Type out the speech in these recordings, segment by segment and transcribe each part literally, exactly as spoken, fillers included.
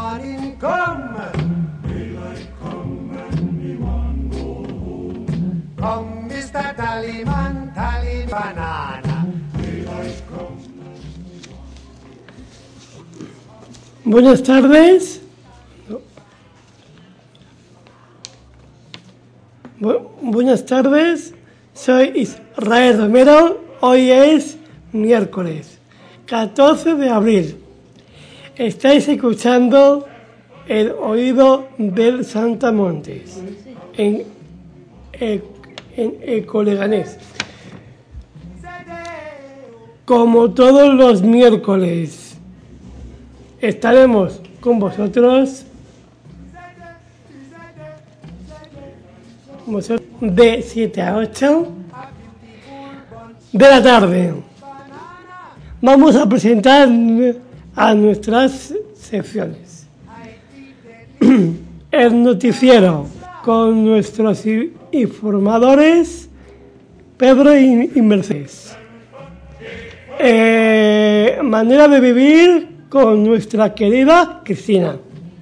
morning come. Daylight come and me want go home. Come, mister Tallyman, tally banana. Daylight come. Buenas tardes. Bu- buenas tardes. Soy Israel Romero. Hoy es miércoles catorce de abril. Estáis escuchando El Oído del Santamontes en, en, en Ecoleganés. Como todos los miércoles, estaremos con vosotros, vosotros de siete a ocho de la tarde. Vamos a presentar a nuestras secciones. El noticiero con nuestros informadores Pedro y, y Mercedes. Eh, manera de vivir con nuestra querida Cristina.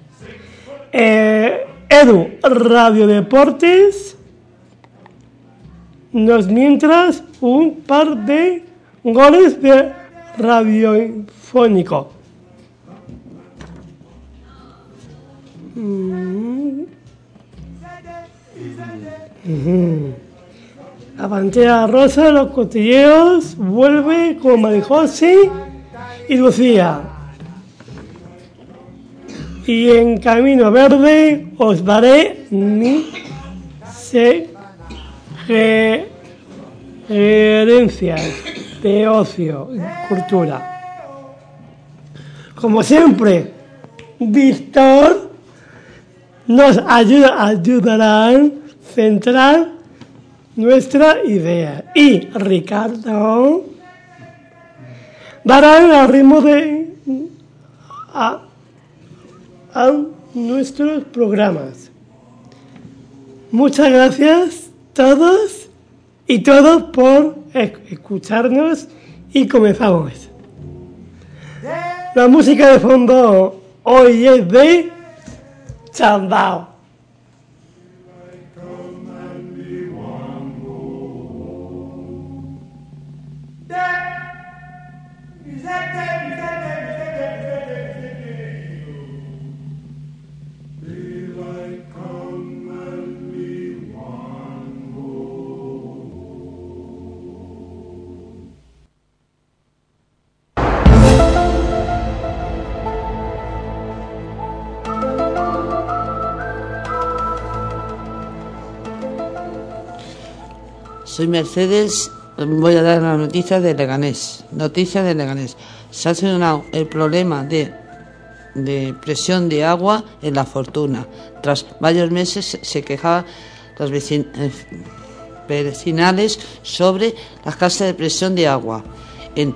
Eh, Edu, Radio Deportes. Nos mientras un par de goles de radiofónico. Mm. Mm. La pantalla rosa, los cotilleos, vuelve con Marijosi y Lucía. Y en Camino Verde os daré mi sugerencias de ocio y cultura. Como siempre, Víctor nos ayuda, ayudará a centrar nuestra idea. Y Ricardo dará el ritmo de a, a nuestros programas. Muchas gracias todos y todos por escucharnos y comenzamos. La música de fondo hoy es de Chambao. Soy Mercedes, voy a dar la noticia de Leganés. Noticia de Leganés. Se ha solucionado el problema de, de presión de agua en La Fortuna. Tras varios meses se quejaban los vecin, eh, vecinales sobre las casas de presión de agua en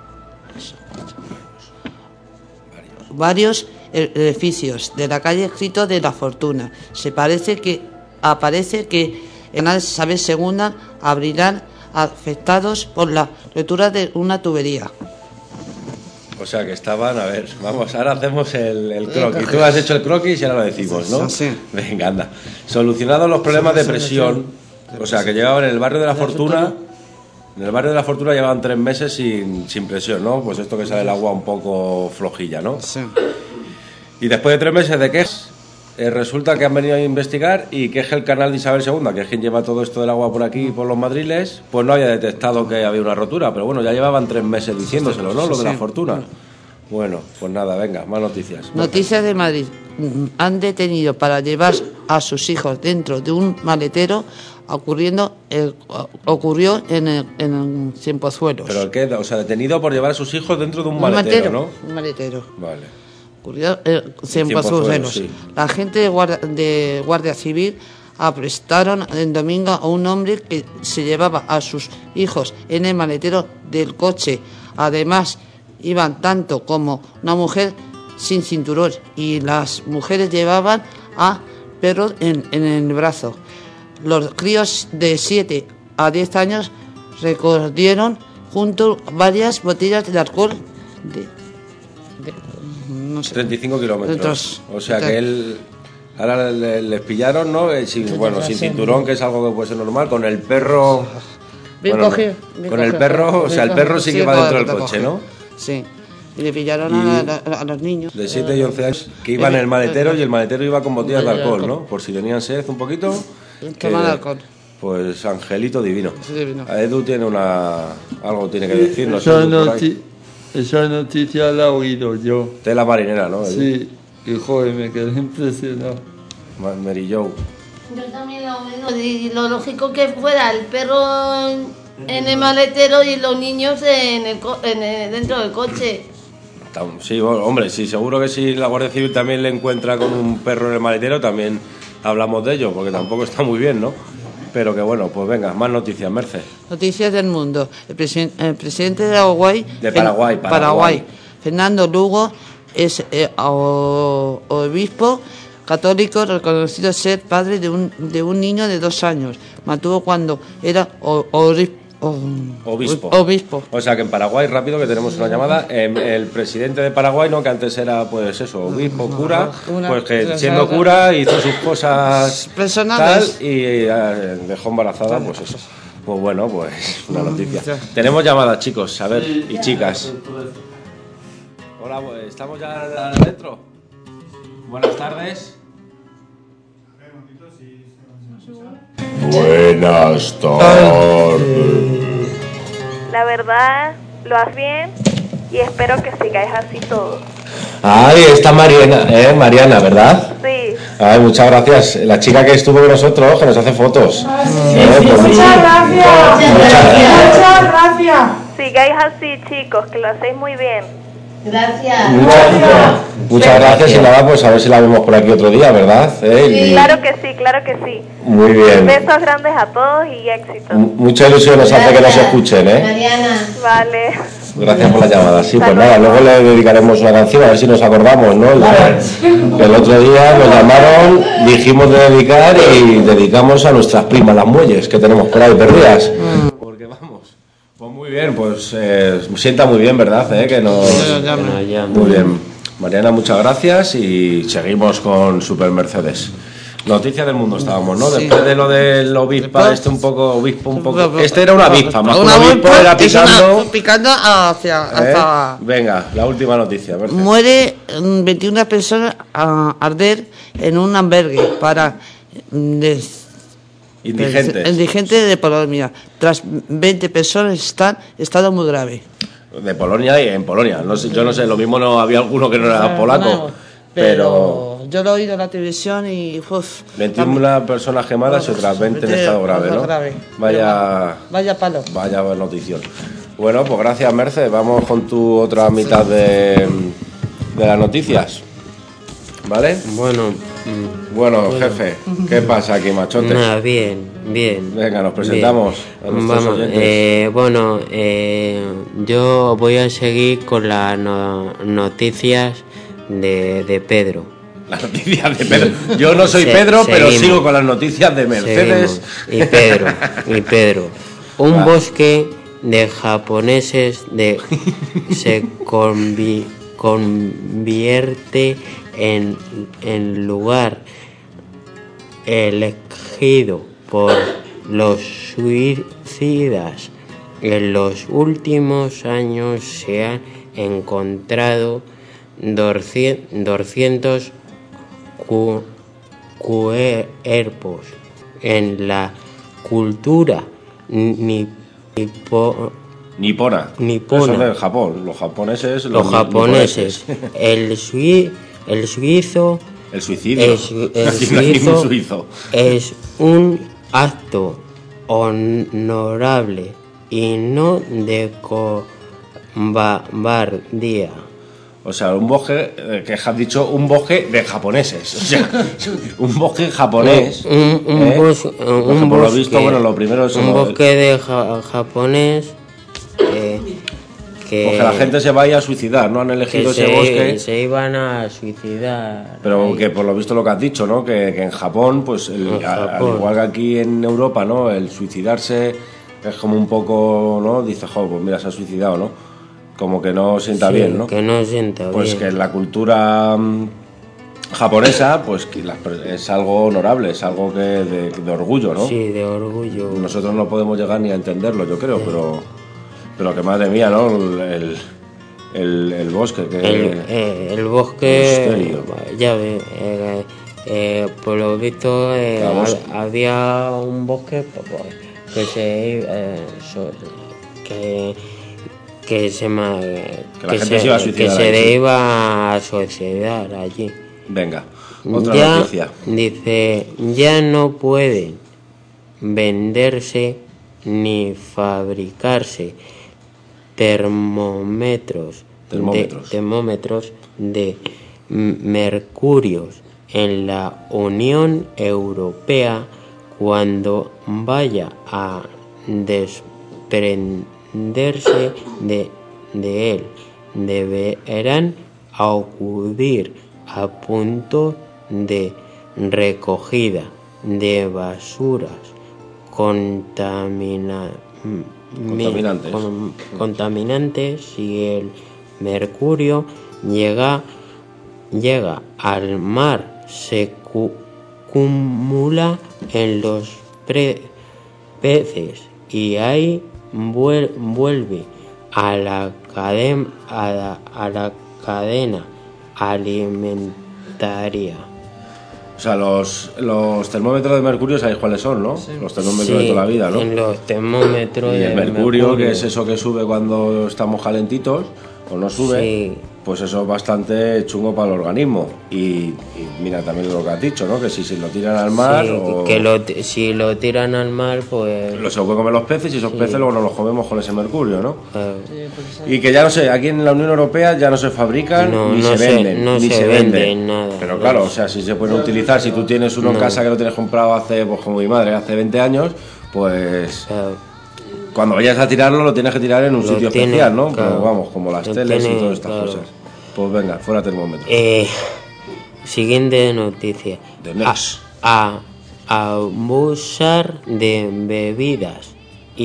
varios edificios de la calle escrito de La Fortuna. Se parece que aparece que en la Isabel segunda abrirán afectados por la rotura de una tubería. O sea que estaban, a ver, vamos, ahora hacemos el, el croquis. Tú has hecho el croquis y ahora lo decimos, ¿no? Sí. Venga, anda. Solucionados los problemas de presión, o sea que llevaban en el barrio de La Fortuna, en el barrio de La Fortuna llevaban tres meses sin, sin presión, ¿no? Pues esto que sale el agua un poco flojilla, ¿no? Sí. Y después de tres meses de quejas, Eh, resulta que han venido a investigar y que es el canal de Isabel segunda, que es quien lleva todo esto del agua por aquí, por los madriles, pues no había detectado que había una rotura, pero bueno, ya llevaban tres meses diciéndoselo, ¿no? Lo de La Fortuna. Bueno, pues nada, venga, más noticias. Noticias de Madrid. Han detenido para llevar a sus hijos dentro de un maletero, ocurriendo eh, ocurrió en el, en el Cienpozuelos. ¿Pero el qué? O sea, detenido por llevar a sus hijos dentro de un, un maletero, maletero, ¿no? Un maletero. Vale. Ocurrió eh, Cienpozuelos. Sí. La gente de guardia, de guardia Civil aprestaron el domingo a un hombre que se llevaba a sus hijos en el maletero del coche. Además, iban tanto como una mujer sin cinturón y las mujeres llevaban a perros en, en el brazo. Los críos de siete a diez años recogieron junto varias botellas de alcohol de, de, no sé. treinta y cinco kilómetros. Entonces, o sea que él... Ahora le- les pillaron, ¿no? Eh, sin- bueno, sin cinturón, que es algo que puede ser normal, con el perro... Bien bueno, cogido, bien con el cogido. perro, o sea, el Bien perro cogido. sí que Sí, va dentro del está coche, cogido. ¿no? Sí. Y le pillaron Y- a, a- a los niños. De siete y once años, que iba en el maletero y el maletero iba con botellas de alcohol, ¿no? Por si tenían sed un poquito. que- Tomar alcohol. Pues angelito divino. Sí, divino. Edu tiene una... algo tiene que decirnos. Esa, Edu, por ahí. noti- esa noticia la he oído yo. Tela marinera, ¿no? Edu? Sí, y joder, me quedé impresionado. Ma- Mary Jo. Yo también lo oído. Y lo lógico que fuera el perro en, en el maletero y los niños en el, co- en el- dentro del coche. Tam- Sí, bueno, hombre, sí, seguro que si la Guardia Civil también le encuentra con un perro en el maletero, también hablamos de ello, porque tampoco está muy bien, ¿no? Pero que bueno, pues venga, más noticias, Merce. Noticias del mundo. El, presi- el presidente de Paraguay, De Paraguay, Fen- Paraguay. Fernando Lugo, es eh, o- obispo católico reconocido ser padre de un, de un niño de dos años. Mantuvo cuando era o- ori- o- Obispo. obispo. O sea que en Paraguay, rápido, que tenemos una llamada, em, el presidente de Paraguay, ¿no? Que antes era, pues eso, obispo, cura, Una- pues que una- siendo cura hizo sus cosas Personales. tal y eh, dejó embarazada, pues eso. Pues bueno, pues una noticia. ya. Tenemos llamadas, chicos, a ver, y chicas. Hola, pues, ¿estamos ya dentro? Buenas tardes. Buenas tardes. La verdad, lo haces bien y espero que sigáis así todo. Ay, está Mariana, ¿eh? Mariana, ¿verdad? Sí, Ay, muchas gracias. La chica que estuvo con nosotros, que nos hace fotos. Eh, pues, Muchas gracias. muchas gracias. Muchas gracias. sigáis así, chicos, que lo hacéis muy bien. Gracias. Muchas, muchas gracias y nada, pues a ver si la vemos por aquí otro día, ¿verdad? ¿Eh? Y- Claro que sí, claro que sí. Muy bien. Besos grandes a todos y éxito. M- Mucha ilusión nos hace que nos escuchen, ¿eh? Mariana. Vale. Gracias por la llamada. Sí, pues nada, luego le dedicaremos una canción, a ver si nos acordamos, ¿no? La- que el otro día nos llamaron, dijimos de dedicar y dedicamos a nuestras primas, las muelles, que tenemos por ahí perdidas. Porque vamos, pues muy bien, pues eh, sienta muy bien, ¿verdad? ¿Eh? Que nos... Muy bien. Mariana, muchas gracias y seguimos con Super Mercedes. Noticias del mundo estábamos, ¿no? Sí. Después de lo del obispa, este un poco, obispo un poco... Pero- Este era una avispa, más que un Una obispo avispa era es una- picando... picando hacia, ¿eh? hacia- Venga, la última noticia. Merce. Muere mm, veintiuna personas a arder en un albergue para mm, des- Indigentes. indigentes de Polonia. Tras veinte personas están en estado muy grave. De Polonia y en Polonia. No sé, yo no sé, lo mismo no había alguno que no era polaco, pero... Yo lo he oído en la televisión y... Uf, veintiuna personas quemadas y otras veinte en estado grave, ¿no? grave. Vaya... Vaya palo. Vaya notición. Bueno, pues gracias, Merce. Vamos con tu otra mitad de, de las noticias. ¿Vale? Bueno, mm, Bueno, jefe, ¿qué pasa aquí, machote? nada, bien, bien. Venga, nos presentamos a Bien. nuestros Vamos, oyentes. eh, bueno, eh, yo voy a seguir con las no- noticias de, de Pedro. Las noticias de Pedro. Yo no soy Se- Pedro, pero seguimos. sigo con las noticias de Mercedes. Seguimos. Y Pedro, y Pedro. Un Va. bosque de japoneses de, se convi- convierte en, en lugar elegido por los suicidas. En los últimos años se han encontrado doscientos cu- cuerpos en la cultura ni- nipo- Nipona. Nipona. Eso de Japón. Los japoneses. los ni- japoneses. niponeses. El, sui- el suizo El suicidio. es, el Aquí no hay ningún suizo suizo. es un acto honorable y no de cobardía. O sea, un bosque, eh, que has dicho, un bosque de japoneses. O sea, un bosque japonés. Un, un ¿eh? bos- Porque un por lo bosque, visto, bueno, lo primero es un lo- bosque de ja- japonés que, que, Porque la gente se vaya a suicidar, ¿no? Han elegido que ese se, bosque. se iban a suicidar. Pero ahí. que por lo visto lo que has dicho, ¿no? Que, que en Japón, pues el- En a- al Japón. igual que aquí en Europa, ¿no? El suicidarse es como un poco, ¿no? Dice, jo, pues mira, se ha suicidado, ¿no? como que no sienta Sí, bien, ¿no? que no sienta Pues bien. que en la cultura mm, japonesa, pues que la- es algo honorable, es algo que de, de orgullo, ¿no? Sí, de orgullo. Nosotros no podemos llegar ni a entenderlo, yo creo, pero, pero que madre mía, ¿no? El, el, el bosque, que El, eh, el bosque, misterio. ya ves, eh, eh, por lo visto eh, Vamos. ha- había un bosque pues, pues, que se eh, so- que que se ma- Que la que gente se, se iba a que suicidar se ahí, sí. iba a suicidar allí. Venga, otra Ya, noticia. dice, ya no pueden venderse ni fabricarse termómetros Termómetros. de, termómetros de m- mercurios en la Unión Europea cuando vaya a desprenderse de, de él. Deberán acudir a puntos de recogida de basuras contamina- Contaminantes. con- contaminantes si el mercurio llega llega al mar, se cu- acumula en los pre- peces y ahí vuel- vuelve a la, cadena, a, la, a la cadena alimentaria. O sea, los, los termómetros de mercurio, ¿sabéis cuáles son, no? Los termómetros Sí, de toda la vida, ¿no? en los termómetros Y el de mercurio, que es eso que sube cuando estamos calentitos, o no sube, Sí. pues eso es bastante chungo para el organismo. Y, y mira también lo que has dicho, ¿no? Que si se lo tiran al mar, Sí, o que lo, ti- si lo tiran al mar, pues... lo se lo pueden comer los peces y esos Sí. peces luego nos los comemos con ese mercurio, ¿no? eh, Y que ya no sé, aquí en la Unión Europea ya no se fabrican No, ni no se se- venden, no ni se se, venden venden. nada. Pero claro, o sea, si se pueden utilizar, si tú tienes uno en No. casa que lo tienes comprado hace, pues como mi madre, hace veinte años, pues eh, cuando vayas a tirarlo lo tienes que tirar en un Lo sitio tiene, especial, ¿no? claro. Como, vamos, como las Lo teles y tiene, todas estas claro. cosas. Pues venga, fuera termómetro. eh, siguiente noticia. The next. A, a abusar de bebidas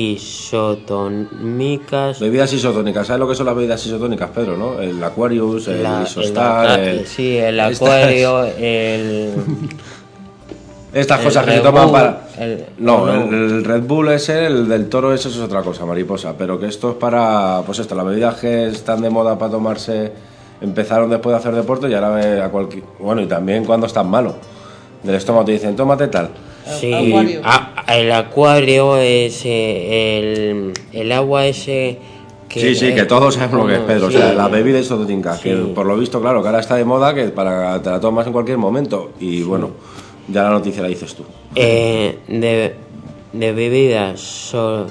isotónicas. Bebidas isotónicas, ¿sabes lo que son las bebidas isotónicas, Pedro, no? El Aquarius, el La- Isostar, el- el- sí, el estas- acuario, el... Estas El cosas que se Red toman Bull, para... el- no, no. El, el Red Bull ese, el del toro, eso es otra cosa, mariposa. Pero que esto es para... Pues esto, las bebidas que están de moda para tomarse... Empezaron después de hacer deporte y ahora ve a cualquier... Bueno, y también cuando están malos. Del estómago te dicen, tómate tal. Sí, Acuario. a- el acuario es eh, el, el agua ese que... Sí, sí, que todos sabemos lo que es, Pedro. Sí. O sea, las bebidas isotónicas, Sí. que por lo visto, claro, que ahora está de moda, que para te la tomas en cualquier momento. Y bueno, ya la noticia la dices tú. Eh, de, de bebidas so-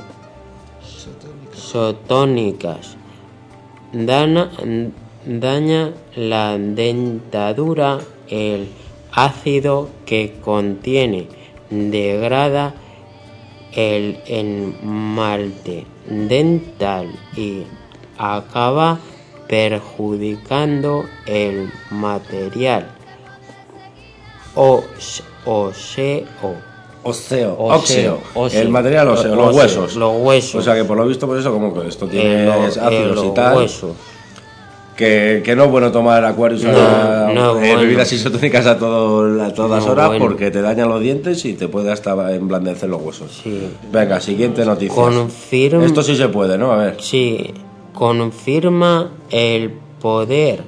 sotónicas dana- daña la dentadura. El ácido que contiene degrada el esmalte dental y acaba perjudicando el material os- óseo. Óseo, Óseo, óseo, óseo. el material óseo, los Óseo, huesos. los huesos. O sea que por lo visto, pues eso, como que esto tiene Eh, lo- ácidos eh, y los tal. huesos. Que, que no es bueno tomar Aquarius No, a- no, eh, bueno. bebidas isotónicas a, todo, a todas No, horas bueno. porque te dañan los dientes y te puede hasta emblandecer los huesos. Sí. Venga, siguiente noticia. Confirma- Esto sí se puede, ¿no? A ver. Sí, confirma el poder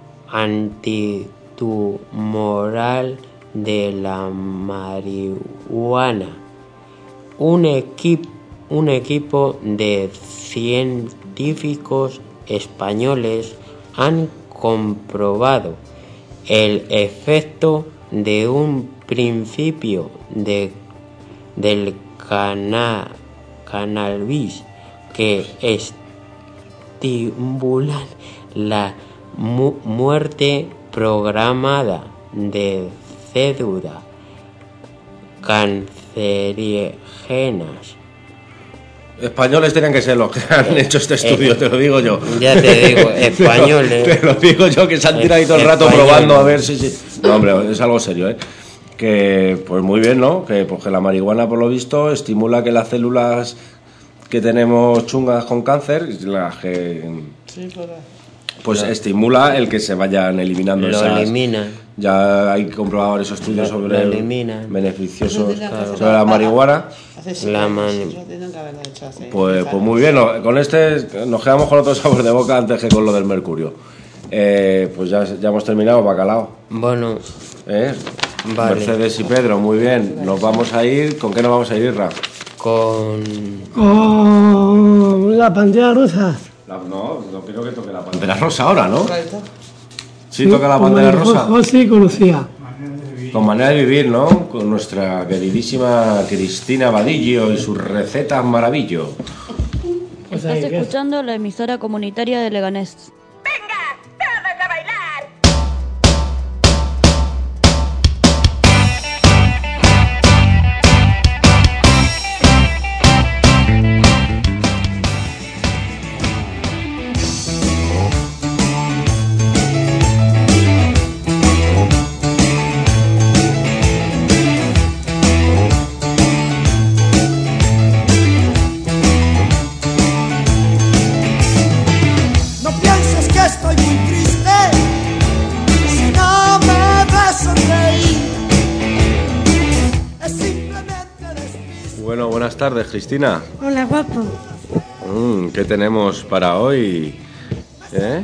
antitumoral de la marihuana. Un, equi- un equipo de científicos españoles han comprobado el efecto de un principio de, del cana- cannabis que estimula la mu- muerte programada de células cancerígenas. Españoles tenían que ser los que han hecho este estudio, Eh, te lo digo yo. ya te digo, españoles. Te lo digo yo, que se han tirado ahí todo el rato Españoles. probando a ver si... si... No, hombre, es algo serio, ¿eh? Que, pues muy bien, ¿no? Que, pues, que la marihuana, por lo visto, estimula que las células que tenemos chungas con cáncer, las que pues Lo- estimula el que se vayan eliminando Lo esas. eliminan. Ya hay comprobado esos estudios Lo- sobre lo eliminan. beneficiosos Claro. sobre la marihuana. La man- Pues, pues muy bien, no, con este nos quedamos con otro sabor de boca antes que con lo del mercurio. Eh, pues ya, ya hemos terminado, bacalao. Bueno, ¿Eh? Vale. Mercedes y Pedro, muy bien. Nos vamos a ir. ¿Con qué nos vamos a ir, Irra? con... Con la pantera rusa. La- no, no quiero que toque la pantera rosa ahora, ¿no? Sí, toca la Como pantera dijo rosa. José conocía. Con manera de vivir, ¿no? Con nuestra queridísima Cristina Vadillo y sus recetas maravillo. Pues Estás ahí, ¿qué? escuchando la emisora comunitaria de Leganés. No pienses que estoy muy triste si no me ves sonreír. Es simplemente despiste. Bueno, buenas tardes, Cristina. Hola, guapo. Mm, ¿qué tenemos para hoy? ¿Eh?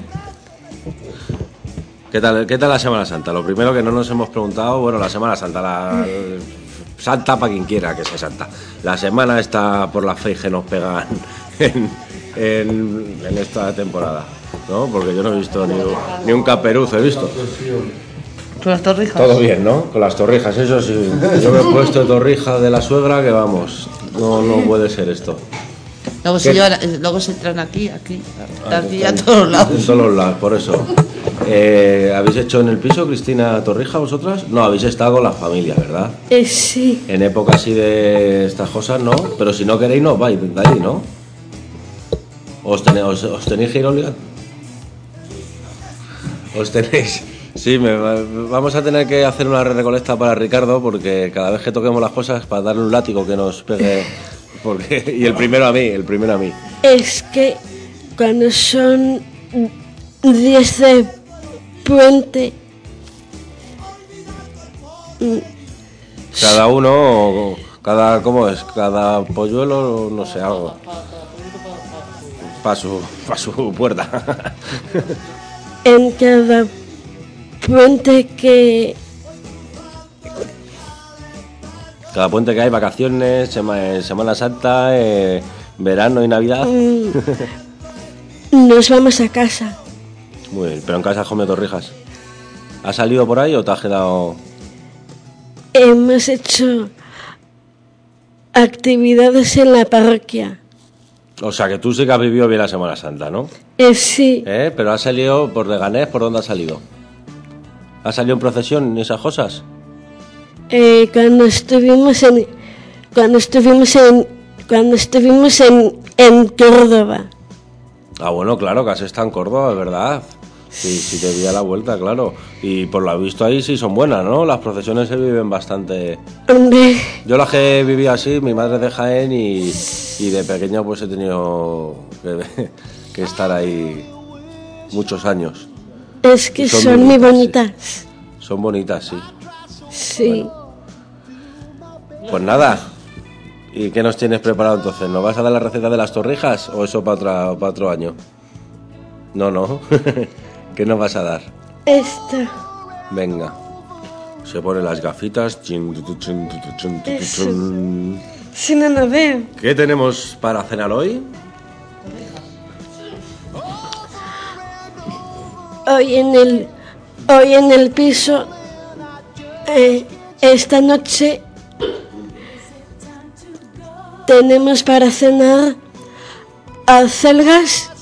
¿Qué tal, ¿Qué tal la Semana Santa? Lo primero que no nos hemos preguntado, bueno, la Semana Santa, la Santa para quien quiera que sea Santa. La semana está por la fe que nos pegan en, en, en esta temporada, ¿no? Porque yo no he visto ni, un- ni un caperuzo, he visto. Con las torrijas. Todo bien, ¿no? Con las torrijas, eso sí. Yo me he puesto torrija de la suegra que vamos, no, no puede ser esto. Luego se, ¿Qué? llevan, eh, luego se traen aquí, aquí, Ah, aquí a todos lados. En todos lados, por eso. Eh, ¿Habéis hecho en el piso, Cristina Torrija, vosotras? No, habéis estado con la familia, ¿verdad? Eh, sí. En época así de estas cosas, no. Pero si no queréis, no os vais de ahí, ¿no? ¿Os, tenéis, os, os tenéis que ir obligando? ¿Os tenéis? Sí, me, vamos a tener que hacer una recolecta para Ricardo, porque cada vez que toquemos las cosas, para darle un látigo que nos pegue. Porque, y el primero a mí, el primero a mí. Es que cuando son días de puente, mm, Cada uno, cada, ¿cómo es? Cada polluelo, no sé, algo. Para su, pa' su puerta. en cada puente que Cada puente que hay, vacaciones, sema- Semana Santa, eh, verano y Navidad. mm, nos vamos a casa. Muy bien, pero en casa has comido torrijas. ¿Has salido por ahí o te has quedado...? Hemos hecho actividades en la parroquia. O sea, que tú sí que has vivido bien la Semana Santa, ¿no? Eh, sí, ¿Eh? Pero has salido por Leganés, ¿por dónde has salido? ¿Has salido en procesión y esas cosas? eh, cuando estuvimos en cuando estuvimos en cuando estuvimos en, en Córdoba. Ah, bueno, claro, que has estado en Córdoba, es verdad. Sí, sí te vi a la vuelta, claro. Y por lo visto ahí sí son buenas, ¿no? Las procesiones se viven bastante... Hombre, Yo las que viví así, mi madre es de Jaén y, y de pequeño pues he tenido que, que estar ahí muchos años. es que Y son, son muy bonitas, bonitas. Son bonitas, sí. Sí. Pues nada. ¿Y qué nos tienes preparado entonces? ¿Nos vas a dar la receta de las torrijas o eso para, otra, para otro año? No, no. ¿Qué nos vas a dar? Esta. Venga. Se pone las gafitas. Chin, tu, tu, chin, tu, tu, chin, tu, tu, Eso. chin. Si no lo veo. ¿Qué tenemos para cenar hoy? Hoy en el hoy en el piso eh, esta noche tenemos para cenar acelgas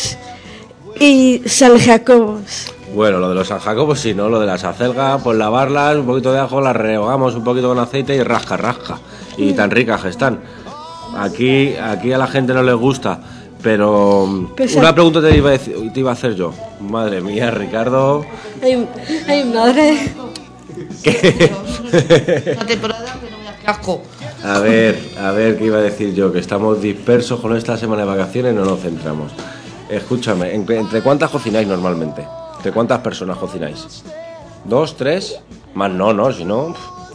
y San Jacobos. Bueno, lo de los San Jacobos sí, ¿no? Lo de las acelgas, pues lavarlas, un poquito de ajo, las rehogamos un poquito con aceite y rasca, rasca. Y tan ricas que están. Aquí, aquí a la gente no les gusta, pero Pues una a- pregunta te iba, a decir- te iba a hacer yo. Madre mía, Ricardo. Ay, ay, madre. ¿Qué? Una temporada que no veas que Asco. A ver, a ver, ¿qué iba a decir yo? Que estamos dispersos con esta semana de vacaciones y no nos centramos. Escúchame, ¿entre cuántas cocináis normalmente? ¿Entre cuántas personas cocináis? ¿Dos, tres? Más no, ¿no? Si no...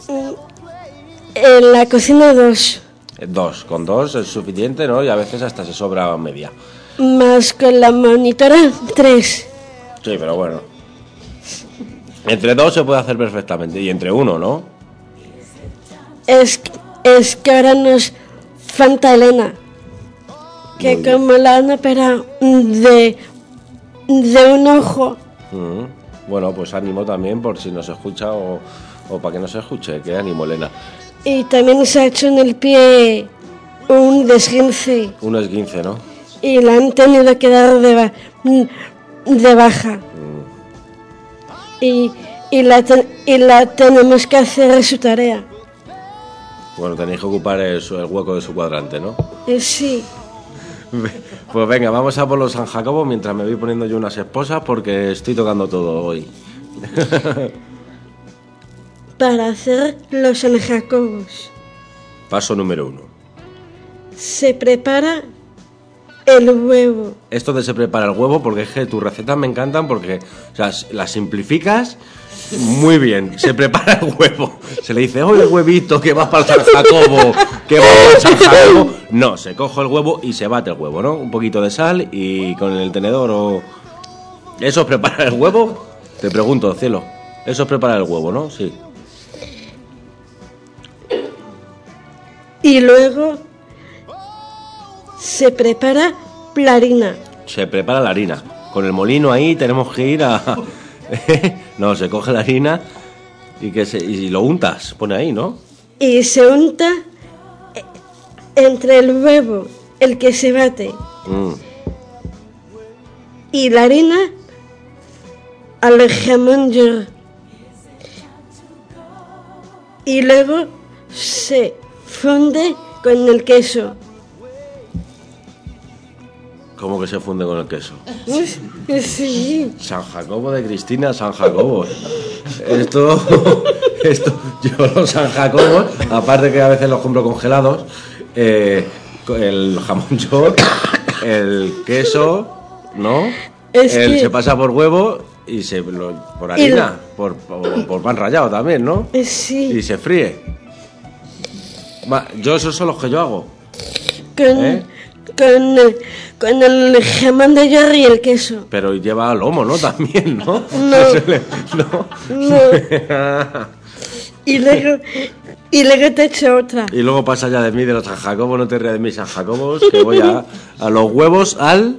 En la cocina dos. Dos, con dos es suficiente, ¿no? Y a veces hasta se sobra media. Más con la monitora, tres. Sí, pero bueno. Entre dos se puede hacer perfectamente. Y entre uno, ¿no? Es, es que ahora nos falta Elena. Que como la han operado de, de un ojo. Mm. Bueno, pues ánimo también por si nos escucha o, o para que no se escuche. Que ánimo, Elena. Y también se ha hecho en el pie un desguince. Un esguince, ¿no? Y la han tenido que dar de, ba de baja. Mm. Y, y, la ten y la tenemos que hacer su tarea. Bueno, tenéis que ocupar el, el hueco de su cuadrante, ¿no? Eh, sí. Pues venga, vamos a por los San Jacobo mientras me voy poniendo yo unas esposas porque estoy tocando todo hoy. Para hacer los San Jacobos. Paso número uno. Se prepara el huevo. Esto de se prepara el huevo, porque es que tus recetas me encantan porque, o sea, las simplificas muy bien. Se prepara el huevo. Se le dice, oye, huevito, que vas para el San Jacobo, que vas para el San Jacobo. No, se coge el huevo y se bate el huevo, ¿no? Un poquito de sal y con el tenedor o... ¿Eso es preparar el huevo? Te pregunto, cielo. Eso es preparar el huevo, ¿no? Sí. Y luego se prepara la harina. Se prepara la harina. Con el molino ahí tenemos que ir a... No, se coge la harina y que se y lo untas, pone ahí, ¿no? Y se unta entre el huevo, el que se bate, mm. y la harina al jamón york. Y luego se funde con el queso. ¿Cómo que se funde con el queso? Sí. San Jacobo de Cristina, San Jacobo. Esto, esto, yo los San Jacobos, aparte que a veces los compro congelados, eh, el jamón york, el queso, ¿no? Es el, que... Se pasa por huevo y se lo, por harina, el... por, por, por pan rallado también, ¿no? Sí. Y se fríe. Va, yo esos son los que yo hago. Con... ¿Eh? Con el, con el jamón de york y el queso. Pero lleva lomo, ¿no? También, ¿no? No. No. No. Y luego, y luego te echo otra. Y luego pasa ya de mí, de los San Jacobos, no te rías de mí, San Jacobos, que voy a, a los huevos al...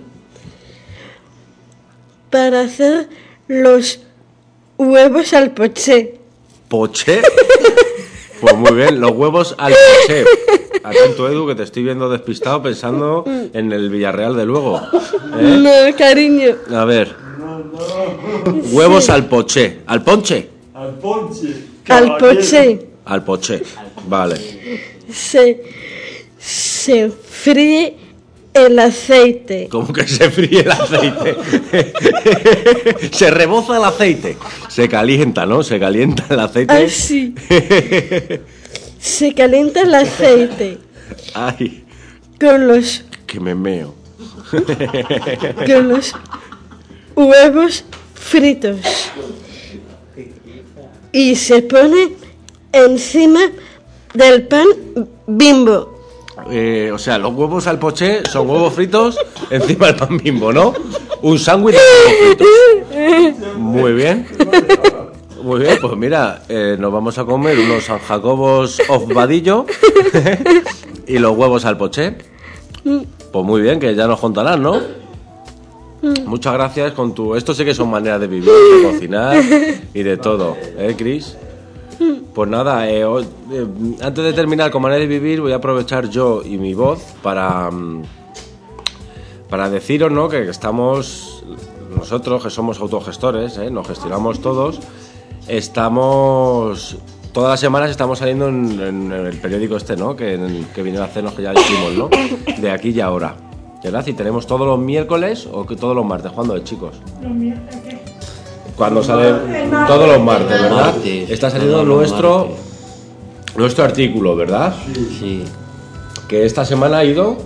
Para hacer los huevos al poché. ¿Poché? Pues muy bien, los huevos al poché. Atento, Edu, que te estoy viendo despistado pensando en el Villarreal de luego. ¿Eh? No, cariño. A ver. Huevos sí. Al poché. ¿Al ponche? Al ponche. Al poché. Al poché. Vale. Se, se fríe el aceite. ¿Cómo que se fríe el aceite? Se reboza el aceite. Se calienta, ¿no? Se calienta el aceite. Ah, sí. Se calienta el aceite. Ay. Con los... Que me meo. Con los huevos fritos. Y se pone encima del pan Bimbo. Eh, o sea, los huevos al poché son huevos fritos encima del pan Bimbo, ¿no? Un sándwich de huevos fritos. Muy bien. Muy bien, pues mira, eh, nos vamos a comer unos San Jacobos of Vadillo y los huevos al poché. Pues muy bien, que ya nos contarán, ¿no? Muchas gracias con tu... Esto sí que son maneras de vivir, de cocinar y de todo, ¿eh, Cris? Pues nada, eh, eh, antes de terminar con manera de vivir voy a aprovechar yo y mi voz para, para deciros, ¿no?, que estamos... Nosotros, que somos autogestores, ¿eh?, nos gestionamos todos... Estamos... Todas las semanas estamos saliendo en, en el periódico este, ¿no? Que, en, que viene a hacernos, que ya dijimos, ¿no? De aquí y ahora. ¿Verdad? Y tenemos todos los miércoles o que todos los martes. ¿Cuándo es, chicos? Cuando sale... Todos los martes, ¿verdad? Está saliendo nuestro... nuestro artículo, ¿verdad? Sí. Que esta semana ha ido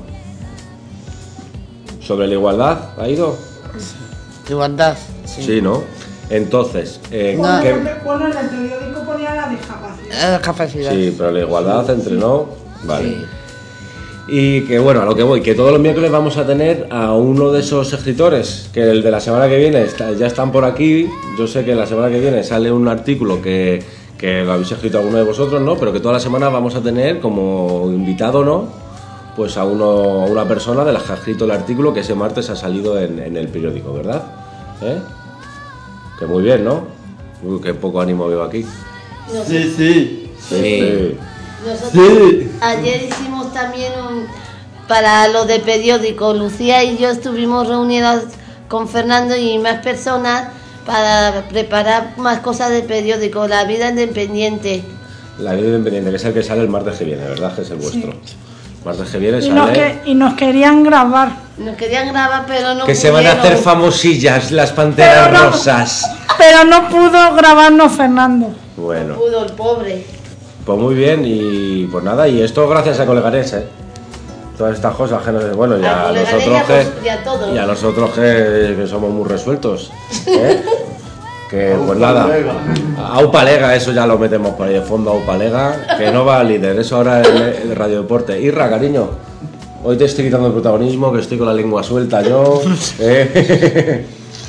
sobre la igualdad, ¿ha ido? Igualdad. Sí, sí ¿no? Entonces, eh, Bueno, ¿qué? bueno, en el periódico ponía la discapacidad. La capacidad. Sí, pero la igualdad entre no, vale. Sí. Y que bueno, a lo que voy, que todos los miércoles vamos a tener a uno de esos escritores, que el de la semana que viene está, ya están por aquí. Yo sé que la semana que viene sale un artículo que, que lo habéis escrito alguno de vosotros, ¿no? Pero que toda la semana vamos a tener como invitado, ¿no? Pues a, uno, a una persona de la que ha escrito el artículo que ese martes ha salido en, en el periódico, ¿verdad? ¿Eh? Que muy bien, ¿no? Uy, qué poco ánimo veo aquí. Sí, sí. Sí. sí. Nosotros Sí. ayer hicimos también un, para lo de periódico, Lucía y yo estuvimos reunidas con Fernando y más personas para preparar más cosas de periódico, La Vida Independiente. La Vida Independiente, que es el que sale el martes que viene, ¿verdad? Que es el vuestro. Sí. Martes que viene Y nos, sale... que, y nos querían grabar. Nos querían grabar, pero no Que se van a pudieron. hacer famosillas las panteras Pero no- rosas. Pero no pudo grabarnos Fernando. Bueno, Pudo el pobre. pues muy bien y pues nada, y esto gracias a Coleganés, ¿eh? Todas estas cosas que nos... Bueno, ya A a Coleganés nosotros y a que... vos- y a todos. Y a nosotros que, que somos muy resueltos, ¿eh? Que pues nada, Aupalega, eso ya lo metemos por ahí de fondo, Aupalega, que no va al líder, eso ahora es el Radio Deporte. Irra, cariño, hoy te estoy quitando el protagonismo, que estoy con la lengua suelta yo. ¿eh?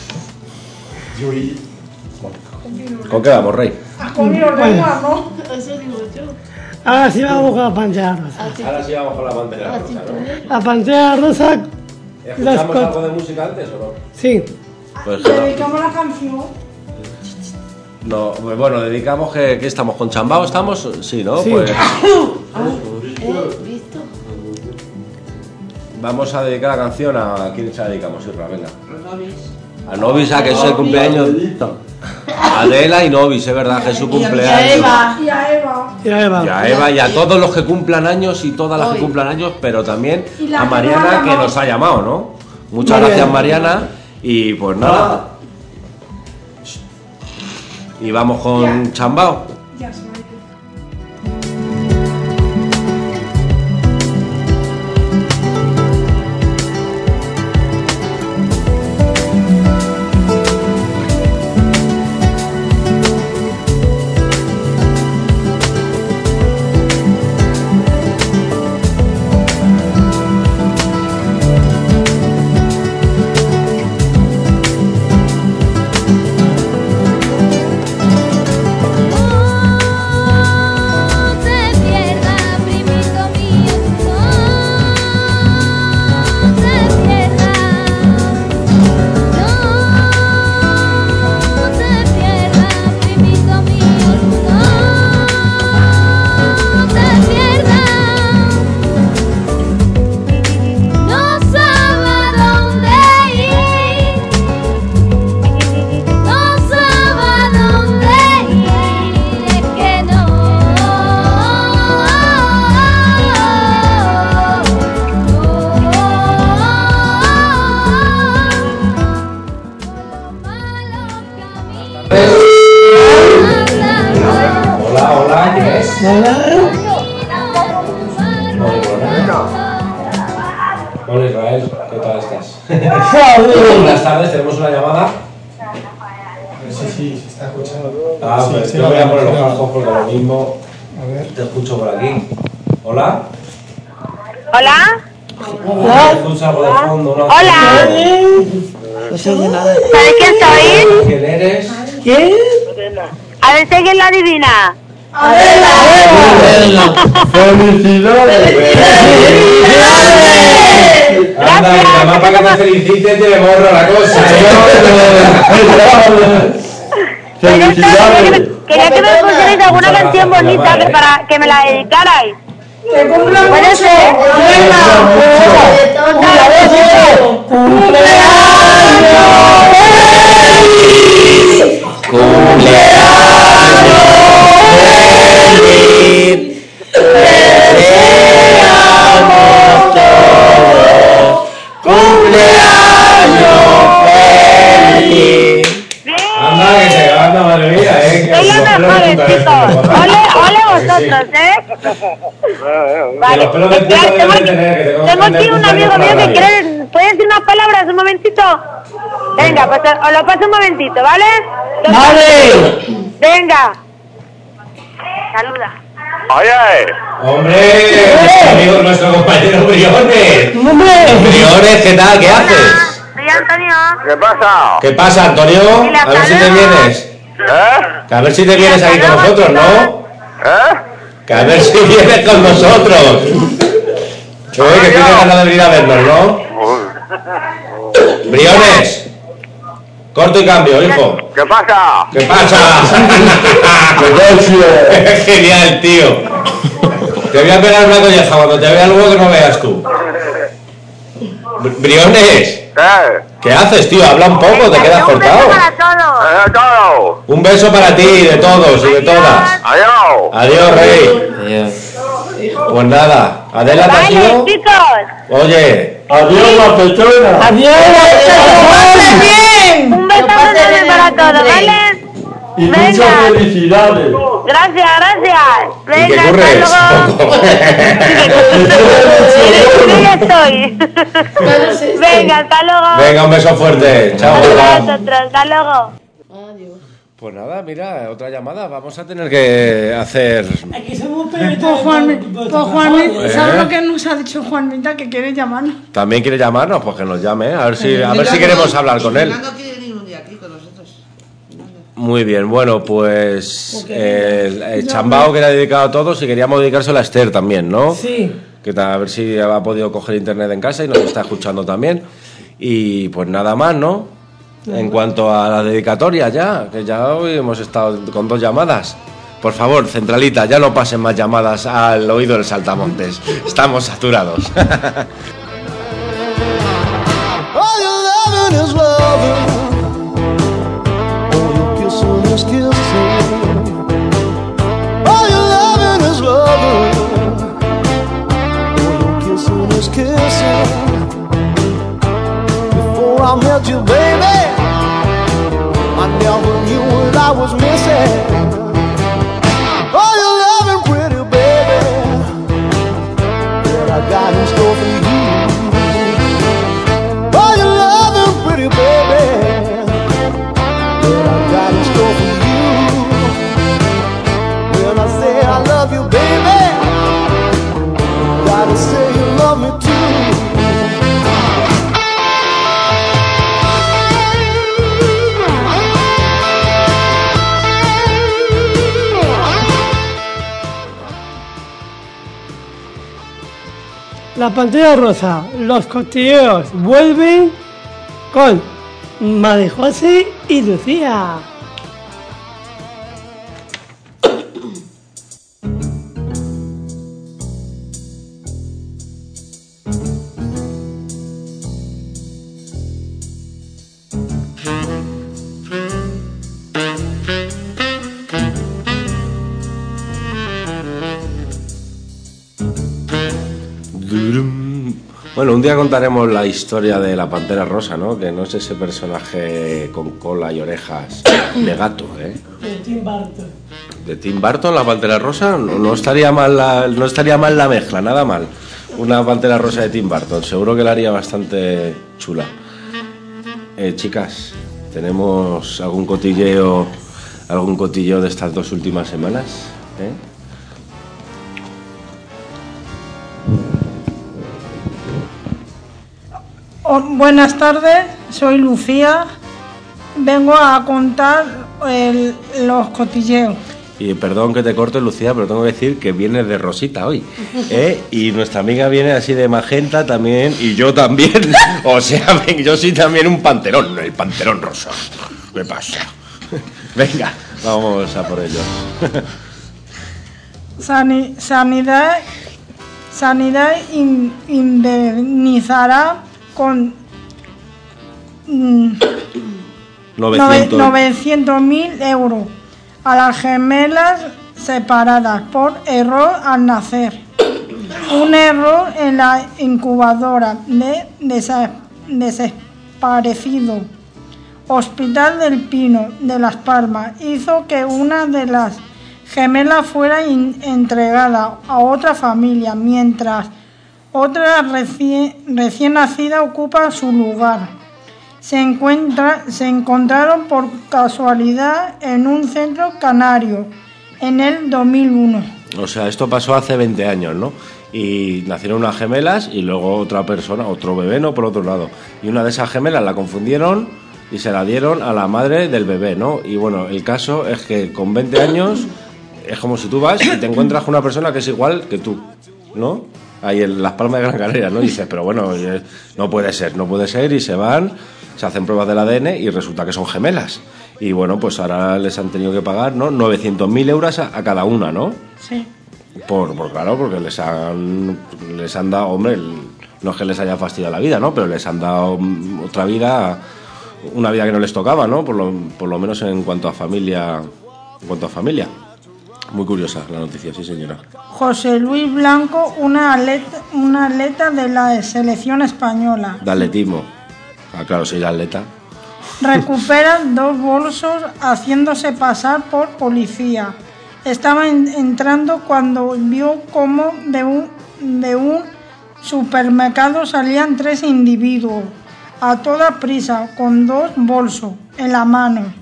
¿Con qué vamos, Rey? Has comido lengua, ¿no? Eso digo yo. Ahora sí vamos con la pantalla rosa. Así, Ahora sí vamos con la pantalla así rosa, ¿no? poner. La pantalla rosa. las ¿Escuchamos co- algo de música antes o no? Sí. Pues que no. Dedicamos la canción. No, pues bueno, dedicamos que, que estamos con Chambao, ¿estamos? Sí, ¿no? Sí. Pues ¿Eh? ¿Visto? vamos a dedicar la canción a... ¿a quién se la dedicamos, Irra? Venga. A Novis, a que es el cumpleaños. A Adela y Novis, es verdad, que es su cumpleaños. Eva. Y a Eva. Y a Eva. Y a Eva y a todos los que cumplan años y todas las que Hoy. cumplan años, pero también Y la a que no Mariana ha que llamado. nos ha llamado, ¿no? Muchas Muy gracias bien. Mariana y pues nada. Y vamos con Chambao. Ya se va a ir. Hola, hola, ¿quién es? Hola Israel, ¿qué tal estás? Buenas tardes, tenemos una llamada. Sí, sí, se está escuchando. Ah, Sí, pues sí, yo voy a sí, poner los sí. cascos porque lo mismo A ver. te escucho por aquí. Hola. Hola. Hola. Te escucho algo de fondo, ¿no? Hola. No se oye nada. ¿Sabes quién soy? ¿Quién eres? ¿Quién? A ver si alguien la adivina. ¡Felicidades! Anda, que nada más para que te felicite te le borro la cosa. ¡Felicidades! Quería que me pusierais alguna Muchas canción gracias, bonita Lamar, que, ¿eh? para que me la dedicarais. ¡Que cumpla ¿Puede mucho! ser? Anda, que te anda, madre mía, eh. Que Soy la los pelos mejor, de tu cabeza. Ole, ole vosotros, ¿eh? Vale. Espera, tengo aquí, tengo aquí un amigo mío que quiere... ¿Puedes decir unas palabras un momentito? Venga, pues os lo paso un momentito, ¿vale? ¡Vale! Venga. Saluda. Oye, hombre, nuestro amigo, nuestro compañero Briones. Briones, ¿qué tal? ¿Qué haces? Soy Antonio. ¿Qué pasa? ¿Qué pasa, Antonio? A ver si te vienes. ¿Eh? Que a ver si te vienes aquí con nosotros, ¿no? ¿Eh? Que a ver si vienes con nosotros. Que que tienes ganas de venir a vernos, ¿no? Briones. Corto y cambio, hijo. ¿Qué pasa? ¿Qué pasa? Genial, tío. Te voy a pegar una colleja cuando te vea algo que no veas tú. Briones. ¿Qué haces, tío? Habla un poco, te quedas cortado. Un beso para todos. Un beso para ti, de todos y de todas. Adiós. Adiós, rey. Adiós. Pues nada, Adela, ¿te has ido? Chicos. Oye. Adiós, la pechona. Adiós, bien. Un beso también para todos, ¿vale? Y muchas felicidades. Gracias, gracias. ¿Y qué Venga, hasta ocurres? luego. Ya estoy. Venga, hasta luego. Venga, un beso fuerte. Chao. Hasta vosotros, hasta luego. Pues nada, mira, otra llamada. Vamos a tener que hacer... Aquí somos Pues Juan, pues Juan, ¿Eh? ¿sabes lo que nos ha dicho Juan Vita? Que quiere llamarnos. También quiere llamarnos, pues que nos llame, a ver si, a ver si queremos hablar con él. Fernando quiere venir un día aquí con nosotros. Muy bien, bueno, pues eh, el, el chambao que era dedicado a todos y queríamos dedicárselo a Esther también, ¿no? Sí. Que a ver si ha podido coger internet en casa y nos está escuchando también. Y pues nada más, ¿no? En cuanto a la dedicatoria ya, que ya hoy hemos estado con dos llamadas. Por favor, centralita, ya no pasen más llamadas al oído del Saltamontes. Estamos saturados. All your loving is loving. All your kissing is kissing. All your loving is loving. All your kissing is kissing. Before I met you, baby, I never knew what I was missing. Oh, you're loving pretty, baby, that I got in store for you. Oh, you're loving pretty, baby, that I got in store for you. When I say I love you, baby, gotta say you love me too. La pantalla rosa, los cotilleos vuelven con María José y Lucía. Bueno, un día contaremos la historia de la Pantera Rosa, ¿no? Que no es ese personaje con cola y orejas de gato, ¿eh? De Tim Burton. De Tim Burton, la Pantera Rosa, no, no estaría mal la, no estaría mal la mezcla, nada mal. Una Pantera Rosa de Tim Burton, seguro que la haría bastante chula. Eh, chicas, ¿tenemos algún cotilleo, algún cotilleo de estas dos últimas semanas? ¿Eh? Oh, buenas tardes, soy Lucía. Vengo a contar el- los cotilleos. Y perdón que te corte, Lucía, pero tengo que decir que viene de rosita hoy, ¿eh? Y nuestra amiga viene así de magenta también, y yo también. O sea, ven, yo soy también un panterón, el panterón rosa. ¿Qué pasa? Venga, vamos a por ellos. Sani- sanidad sanidad in- indemnizará con mm, novecientos. novecientos mil euros a las gemelas separadas por error al nacer. Un error en la incubadora de desa- desaparecido Hospital del Pino de Las Palmas hizo que una de las gemela fuera in- entregada a otra familia, mientras otra recién, recién nacida ocupa su lugar. Se, encuentra, se encontraron por casualidad en un centro canario en el dos mil uno. O sea, esto pasó hace veinte años, ¿no? Y nacieron unas gemelas y luego otra persona, otro bebé, ¿no? Por otro lado. Y una de esas gemelas la confundieron y se la dieron a la madre del bebé, ¿no? Y bueno, el caso es que con veinte años es como si tú vas y te encuentras con una persona que es igual que tú, ¿no? Ahí en Las Palmas de Gran Canaria, ¿no? Y dices, pero bueno, no puede ser, no puede ser, y se van, se hacen pruebas del A D N y resulta que son gemelas. Y bueno, pues ahora les han tenido que pagar, ¿no? novecientos mil euros a, a cada una, ¿no? Sí. Por, por claro, porque les han les han dado, hombre, el, no es que les haya fastidiado la vida, ¿no? Pero les han dado otra vida, una vida que no les tocaba, ¿no? Por lo, por lo menos en cuanto a familia, en cuanto a familia. Muy curiosa la noticia, sí, señora. José Luis Blanco, una atleta, una atleta de la selección española. De atletismo. Ah, claro, soy atleta. Recupera dos bolsos haciéndose pasar por policía. Estaba en, entrando cuando vio cómo de un, de un supermercado salían tres individuos a toda prisa con dos bolsos en la mano.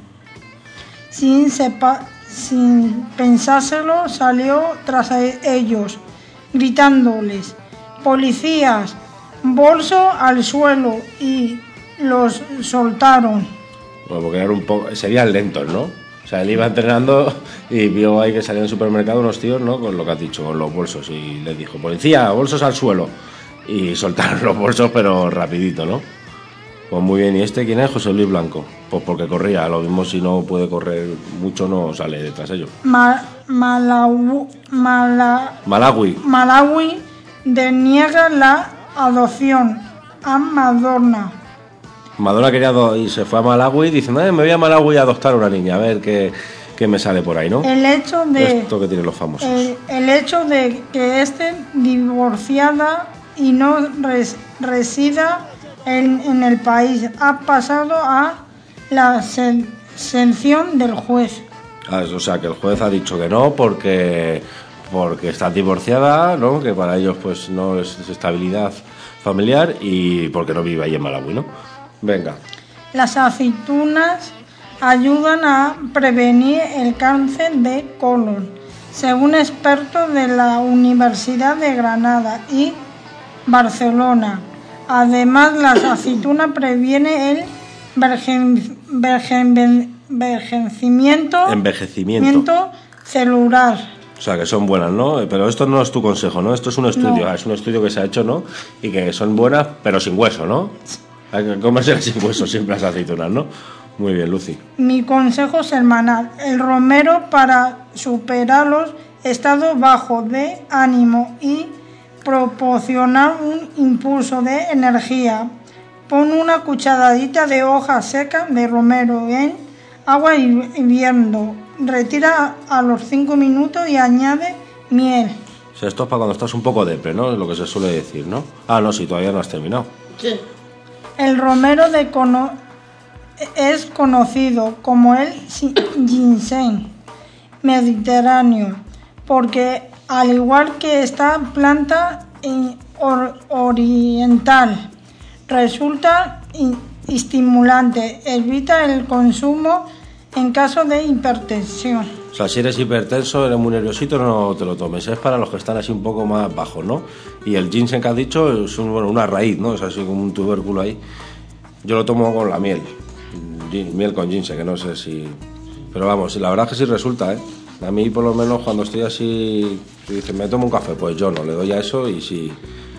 Sin, sepa, sin pensárselo salió tras ellos, gritándoles: «Policías, bolso al suelo», y los soltaron. Bueno, porque eran un poco, serían lentos, ¿no? O sea, él iba entrenando y vio ahí que salían del supermercado unos tíos, ¿no? Con lo que has dicho, con los bolsos. Y les dijo: «Policía, bolsos al suelo». Y soltaron los bolsos, pero rapidito, ¿no? Pues muy bien. ¿Y este quién es? José Luis Blanco. Pues porque corría. Lo mismo, si no puede correr mucho, no sale detrás de ellos. Ma Malawi, Mala Malawi. Malawi deniega la adopción a Madonna. Madonna quería do- y se fue a Malawi diciendo: eh, me voy a Malawi a adoptar a una niña, a ver qué, qué me sale por ahí, ¿no? El hecho de Esto que tienen los famosos. el, el hecho de que esté divorciada y no res, resida en, en el país ha pasado a la sen, sanción del juez. Ah, o sea, que el juez ha dicho que no porque porque está divorciada, ¿no? Que para ellos pues no es estabilidad familiar y porque no vive ahí en Malawi, ¿no? Venga. Las aceitunas ayudan a prevenir el cáncer de colon, según expertos de la Universidad de Granada y Barcelona. Además, las aceitunas previenen el vergen, vergen, envejecimiento, Envejecimiento. celular. O sea, que son buenas, ¿no? Pero esto no es tu consejo, ¿no? Esto es un estudio, No. es un estudio que se ha hecho, ¿no? Y que son buenas, pero sin hueso, ¿no? Hay que comérselas sin hueso siempre las aceitunas, ¿no? Muy bien, Lucy. Mi consejo semanal: el romero para superar los estados bajos de ánimo y proporcionar un impulso de energía. Pon una cucharadita de hoja seca de romero en agua hirviendo. Retira a los cinco minutos y añade miel. O sea, esto es para cuando estás un poco depre, ¿no? Es lo que se suele decir, ¿no? Ah, no, sí, todavía no has terminado. Sí. El romero de cono es conocido como el ginseng mediterráneo porque, al igual que esta planta or oriental, resulta estimulante, evita el consumo en caso de hipertensión. O sea, si eres hipertenso, eres muy nerviosito, no te lo tomes. Es para los que están así un poco más bajos, ¿no? Y el ginseng que has dicho es un, bueno, una raíz, ¿no? Es así como un tubérculo ahí. Yo lo tomo con la miel. Miel con ginseng, que no sé si... Pero vamos, la verdad es que sí resulta, ¿eh? A mí, por lo menos, cuando estoy así... Si dicen, me tomo un café, pues yo no, le doy a eso y sí...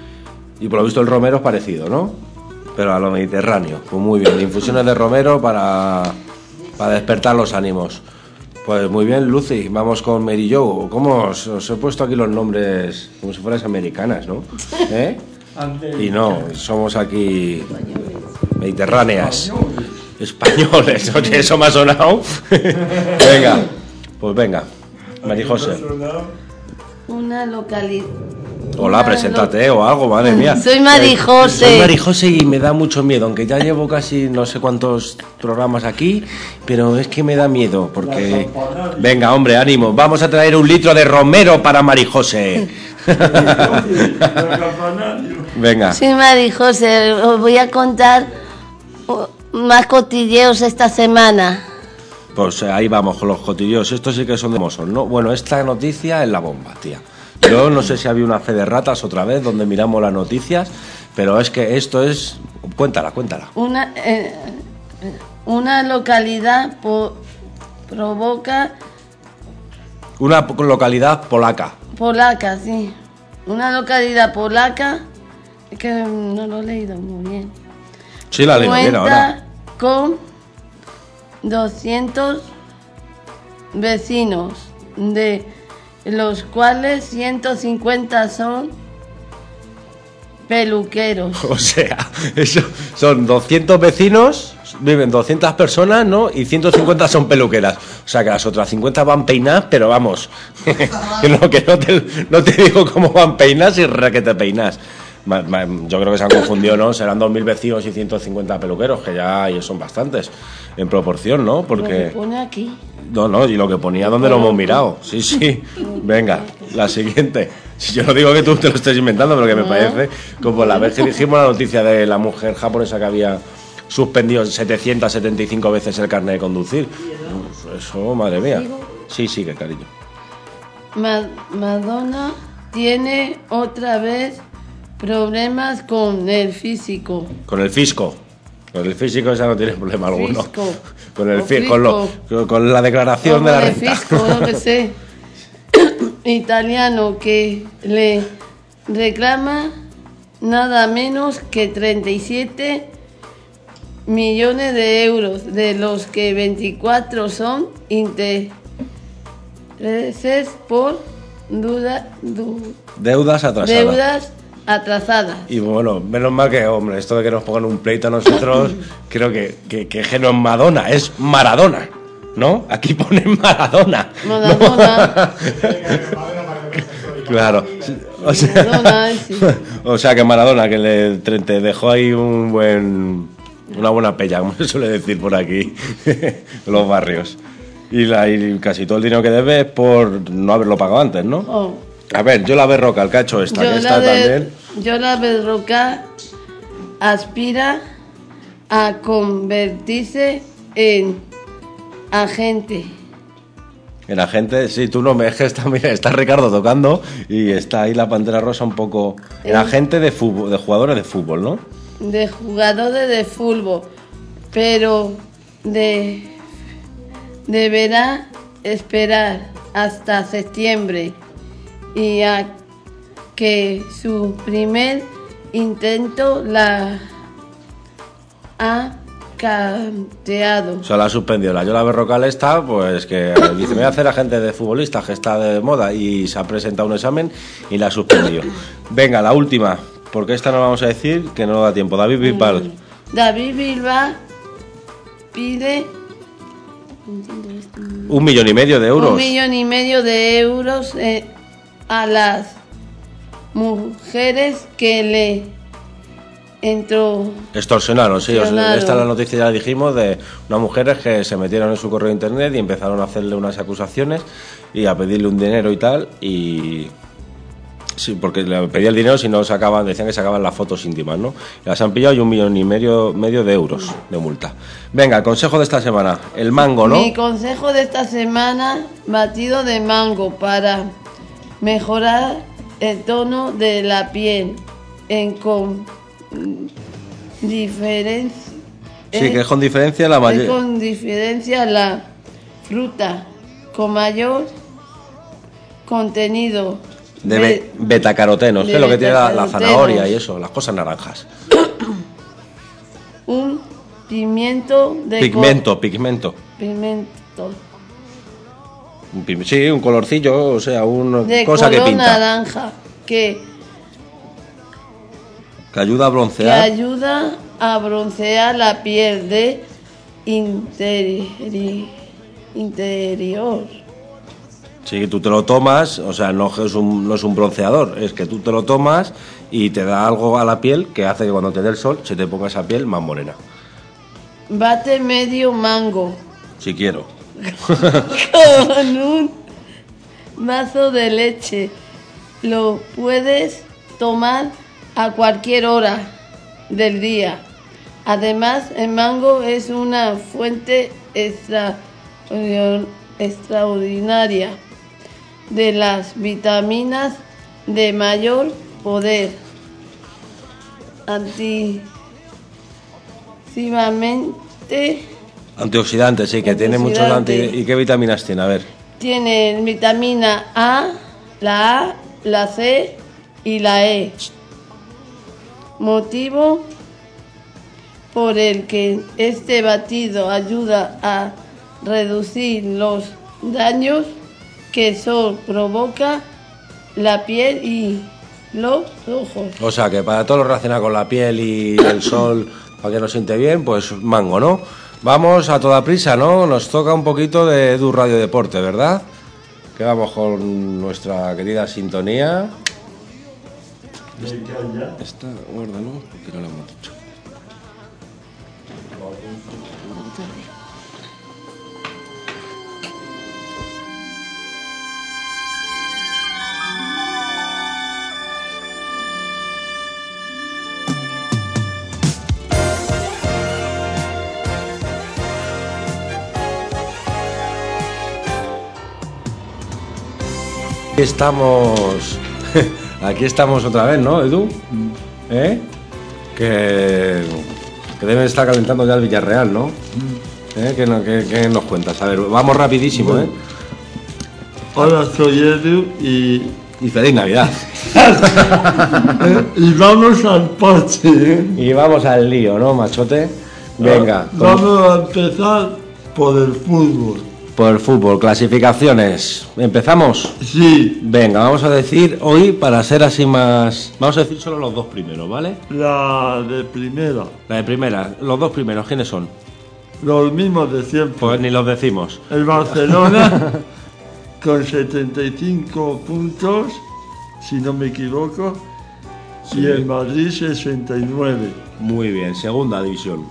Y por lo visto el romero es parecido, ¿no? Pero a lo mediterráneo. Pues muy bien, infusiones de romero para... para despertar los ánimos. Pues muy bien, Lucy, vamos con Mary Jo. ¿Cómo os, os he puesto aquí los nombres como si fuerais americanas, ¿no? ¿Eh? Y no, somos aquí mediterráneas, españoles. Oye, eso me ha sonado. Venga, pues venga, María José. Una locali Hola, preséntate o algo, madre mía. Soy Marijose. Soy Marijose y me da mucho miedo, aunque ya llevo casi no sé cuántos programas aquí, pero es que me da miedo, porque... Venga, hombre, ánimo, vamos a traer un litro de romero para Marijose. Venga. Soy Marijose, os voy a contar más cotilleos esta semana. Pues ahí vamos con los cotilleos, estos sí que son de mozos, ¿no? Bueno, esta noticia es la bomba, tía. Yo no sé si había una fe de ratas otra vez donde miramos las noticias, pero es que esto es... Cuéntala, cuéntala. Una, eh, una localidad po- provoca... Una localidad polaca. Polaca, sí. Una localidad polaca, es que no lo he leído muy bien. Sí, la leo bien ahora. Con doscientos vecinos, de los cuales ciento cincuenta son peluqueros. O sea, eso son doscientos vecinos, viven doscientas personas, ¿no? Y ciento cincuenta son peluqueras. O sea, que las otras cincuenta van peinadas, pero vamos, que no, que no te, no te digo cómo van peinadas y re que te peinas. Yo creo que se han confundido, ¿no? Serán dos mil vecinos y ciento cincuenta peluqueros, que ya son bastantes en proporción, ¿no? Porque... Lo que pone aquí. No, no, y lo que ponía donde lo hemos mirado. Sí, sí. Venga, la siguiente. Si yo no digo que tú te lo estés inventando, pero que me parece como la vez que dijimos la noticia de la mujer japonesa que había suspendido setecientas setenta y cinco veces el carnet de conducir. Eso, madre mía. Sí, sigue, cariño. Ma- Madonna tiene otra vez problemas con el físico. Con el fisco. Con el físico ya no tiene problema alguno. Fisco. Con el O fi- con, lo, con la declaración de la el renta. fisco, lo que sé. Italiano que le reclama nada menos que treinta y siete millones de euros, de los que veinticuatro son intereses por duda, du- Deudas atrasadas. deudas atrasadas. Y bueno, menos mal que, hombre, esto de que nos pongan un pleito a nosotros, creo que, que, que, que no es Madonna, es Maradona, ¿no? Aquí ponen Maradona. Maradona. Claro. O sea, Maradona, sí. o sea que Maradona, que le te te dejó ahí un buen, una buena pella, como se suele decir por aquí, en los barrios. Y, la, y casi todo el dinero que debe es por no haberlo pagado antes, ¿no? Oh. A ver, yo la Berroca, el cacho esta, Yo que la está de- también... Yo la Berroca aspira a convertirse en agente. En agente, sí, tú no me dejes, está, mira, está Ricardo tocando y está ahí la Pantera Rosa un poco... En Eh. agente de fútbol, de jugadores de fútbol, ¿no? De jugadores de fútbol, pero de, deberá esperar hasta septiembre y a que su primer intento la ha canteado. O sea, la ha suspendido. La Yola Berrocal está, pues que dice, me voy a hacer agente de futbolista, que está de moda, y se ha presentado un examen y la ha suspendido. Venga, la última, porque esta no vamos a decir, que no da tiempo. David Bisbal. David Bilbao pide Un millón y medio de euros. un millón y medio de euros eh, a las mujeres que le entró. Extorsionaron, sí. os- Extorsionaron. Esta es la noticia, ya la dijimos, de unas mujeres que se metieron en su correo de internet y empezaron a hacerle unas acusaciones y a pedirle un dinero y tal. Y sí, porque le pedía el dinero si no sacaban, decían que sacaban las fotos íntimas, ¿no? Y las han pillado y un millón y medio, medio de euros de multa. Venga, el consejo de esta semana. El mango, ¿no? Mi consejo de esta semana, batido de mango para mejorar el tono de la piel en con diferencia. Sí, que es con diferencia la Es mayor. con diferencia la fruta con mayor contenido De de- be- betacarotenos, que de es lo que tiene la, la betacarotenos. zanahoria y eso, las cosas naranjas. un pimiento de Pigmento, co- pigmento. pigmento Un pim- Sí, un colorcillo, o sea, una de cosa que color pinta. naranja que, Que ayuda a que broncear. ayuda a broncear la piel de interi- interior. Sí, tú te lo tomas, o sea, no es un, no es un bronceador, es que tú te lo tomas y te da algo a la piel que hace que cuando te dé el sol se te ponga esa piel más morena. Bate medio mango Si quiero. con un vaso de leche. Lo puedes tomar a cualquier hora del día. Además, el mango es una fuente extra, extraordinaria de las vitaminas de mayor poder antioxidante. Antioxidante, sí, que tiene muchos anti... ¿Y qué vitaminas tiene? A ver. Tiene vitamina A, la A, la C y la E. Motivo por el que este batido ayuda a reducir los daños que el sol provoca la piel y los ojos. O sea, que para todo lo relacionado con la piel y el sol, para que nos siente bien, pues mango, ¿no? Vamos a toda prisa, ¿no? Nos toca un poquito de Edu Radio Deporte, ¿verdad? Que vamos con nuestra querida sintonía. Esta, guárdalo, porque no la hemos dicho. Aquí estamos, aquí estamos otra vez, ¿no, Edu? ¿Eh? Que, que deben estar calentando ya el Villarreal, ¿no? ¿Eh? ¿Qué, no, qué, ¿Qué nos cuentas? A ver, vamos rapidísimo, ¿eh? Hola, soy Edu y... Y feliz Navidad. y vamos al parche, ¿eh? Y vamos al lío, ¿no, machote? Venga. Vamos a empezar por el fútbol. Por el fútbol, clasificaciones. ¿Empezamos? Sí. Venga, vamos a decir hoy, para ser así más... Vamos a decir solo los dos primeros, ¿vale? La de primera. La de primera. Los dos primeros, ¿quiénes son? Los mismos de siempre. Pues ni los decimos. El Barcelona con setenta y cinco puntos, si no me equivoco, sí. Y el Madrid sesenta y nueve. Muy bien, segunda división.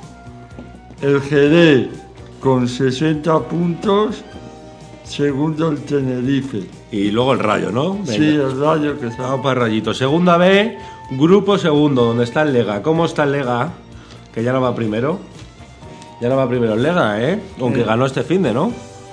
El Jerez con sesenta puntos, segundo el Tenerife. Y luego el Rayo, ¿no? Venga. Sí, el Rayo que está. Vamos para el Rayito. Segunda B, grupo segundo, donde está el Lega. ¿Cómo está el Lega? Que ya no va primero. Ya no va primero el Lega, ¿eh? Aunque eh. ganó este finde, ¿no?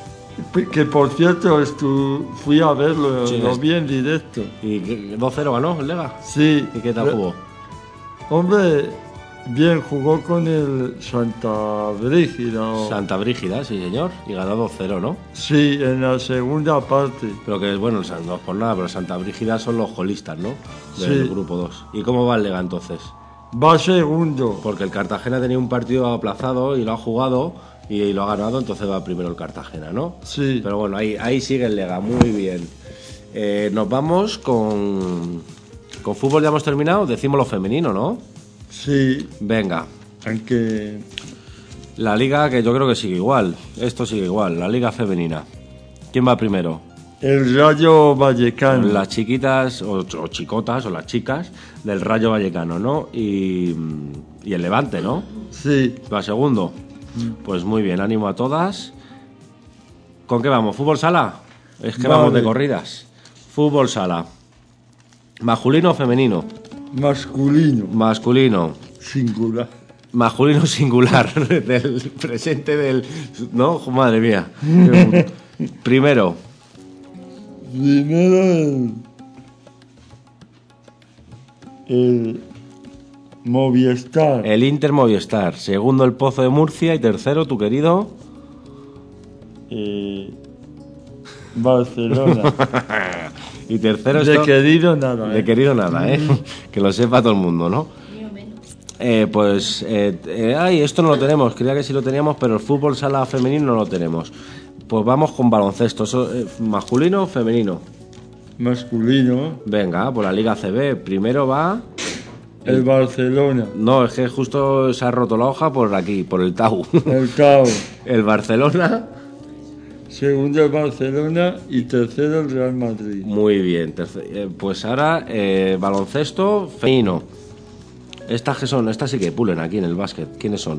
Que por cierto, estu... fui a verlo, sí, lo vi en directo. ¿Y dos cero ganó el Lega? Sí. ¿Y qué tal jugó? Hombre, bien, jugó con el Santa Brígida. O... Santa Brígida, sí señor, y ganó dos cero, ¿no? Sí, en la segunda parte. Pero que es bueno, no es por nada, pero Santa Brígida son los golistas, ¿no? Del sí. grupo dos. ¿Y cómo va el Lega entonces? Va segundo. Porque el Cartagena tenía un partido aplazado y lo ha jugado y lo ha ganado, entonces va primero el Cartagena, ¿no? Sí. Pero bueno, ahí, ahí sigue el Lega, muy bien. Eh, nos vamos con... Con fútbol ya hemos terminado, decimos lo femenino, ¿no? Sí. Venga. Aunque... La liga, que yo creo que sigue igual. Esto sigue igual, la liga femenina. ¿Quién va primero? El Rayo Vallecano. Las chiquitas, o, o chicotas, o las chicas del Rayo Vallecano, ¿no? Y, y el Levante, ¿no? Sí. Va segundo. Mm. Pues muy bien, ánimo a todas. ¿Con qué vamos? ¿Fútbol sala? Es que vale. Vamos de corridas. Fútbol sala. ¿Masculino o femenino? Masculino. Masculino. Singular. Masculino singular. Del presente del... ¿No? Madre mía. Primero. Primero el... El... Movistar. El Inter Movistar. Segundo el Pozo de Murcia. Y tercero, tu querido... Eh... Barcelona. Y tercero de esto, querido nada, de ¿eh? querido nada, ¿eh? Que lo sepa todo el mundo, ¿no? Eh, pues, eh, eh, ay, esto no lo tenemos, creía que sí lo teníamos, pero el fútbol sala femenino no lo tenemos. Pues vamos con baloncesto, ¿eso, eh, masculino o femenino? Masculino. Venga, por la Liga C B, primero va... El, el Barcelona. No, es que justo se ha roto la hoja por aquí, por el Tau. El Tau. El Barcelona... segundo el Barcelona y tercero el Real Madrid. Muy bien, terce- eh, pues ahora eh, baloncesto femenino. Estas que son, estas sí que pulen aquí en el básquet. ¿Quiénes son?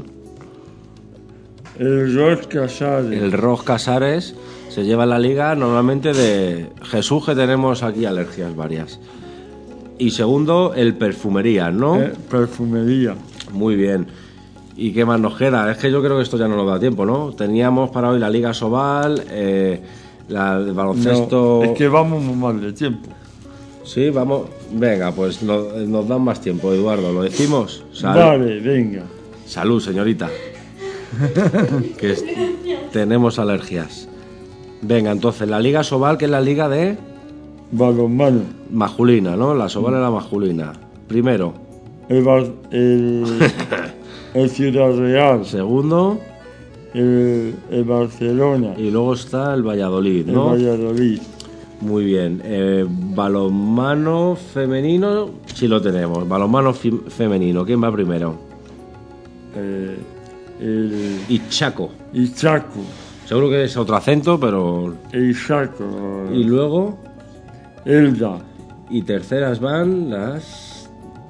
El Ros Casares. El Ros Casares se lleva la liga normalmente de Jesús, que tenemos aquí alergias varias. Y segundo, el Perfumería, ¿no? Eh, perfumería. Muy bien. ¿Y qué más nos queda? Es que yo creo que esto ya no nos da tiempo, ¿no? Teníamos para hoy la Liga Sobal, eh, la, el baloncesto... No, es que vamos muy mal de tiempo. Sí, vamos... Venga, pues nos, nos dan más tiempo, Eduardo. ¿Lo decimos? Salud. Vale, venga. Salud, señorita. Que es- tenemos alergias. Venga, entonces, la Liga Sobal, que es la liga de... Balonmano. Masculina, ¿no? La Sobal es la masculina. Primero. El, Bar- el, el Ciudad Real. Segundo. El, el Barcelona. Y luego está el Valladolid, ¿no? El Valladolid. Muy bien. Eh, balonmano femenino, sí lo tenemos. Balonmano fi- femenino, ¿quién va primero? Eh, el Ichaco. Ichaco. Seguro que es otro acento, pero... Ichaco. Y luego... Elda. Y terceras van las...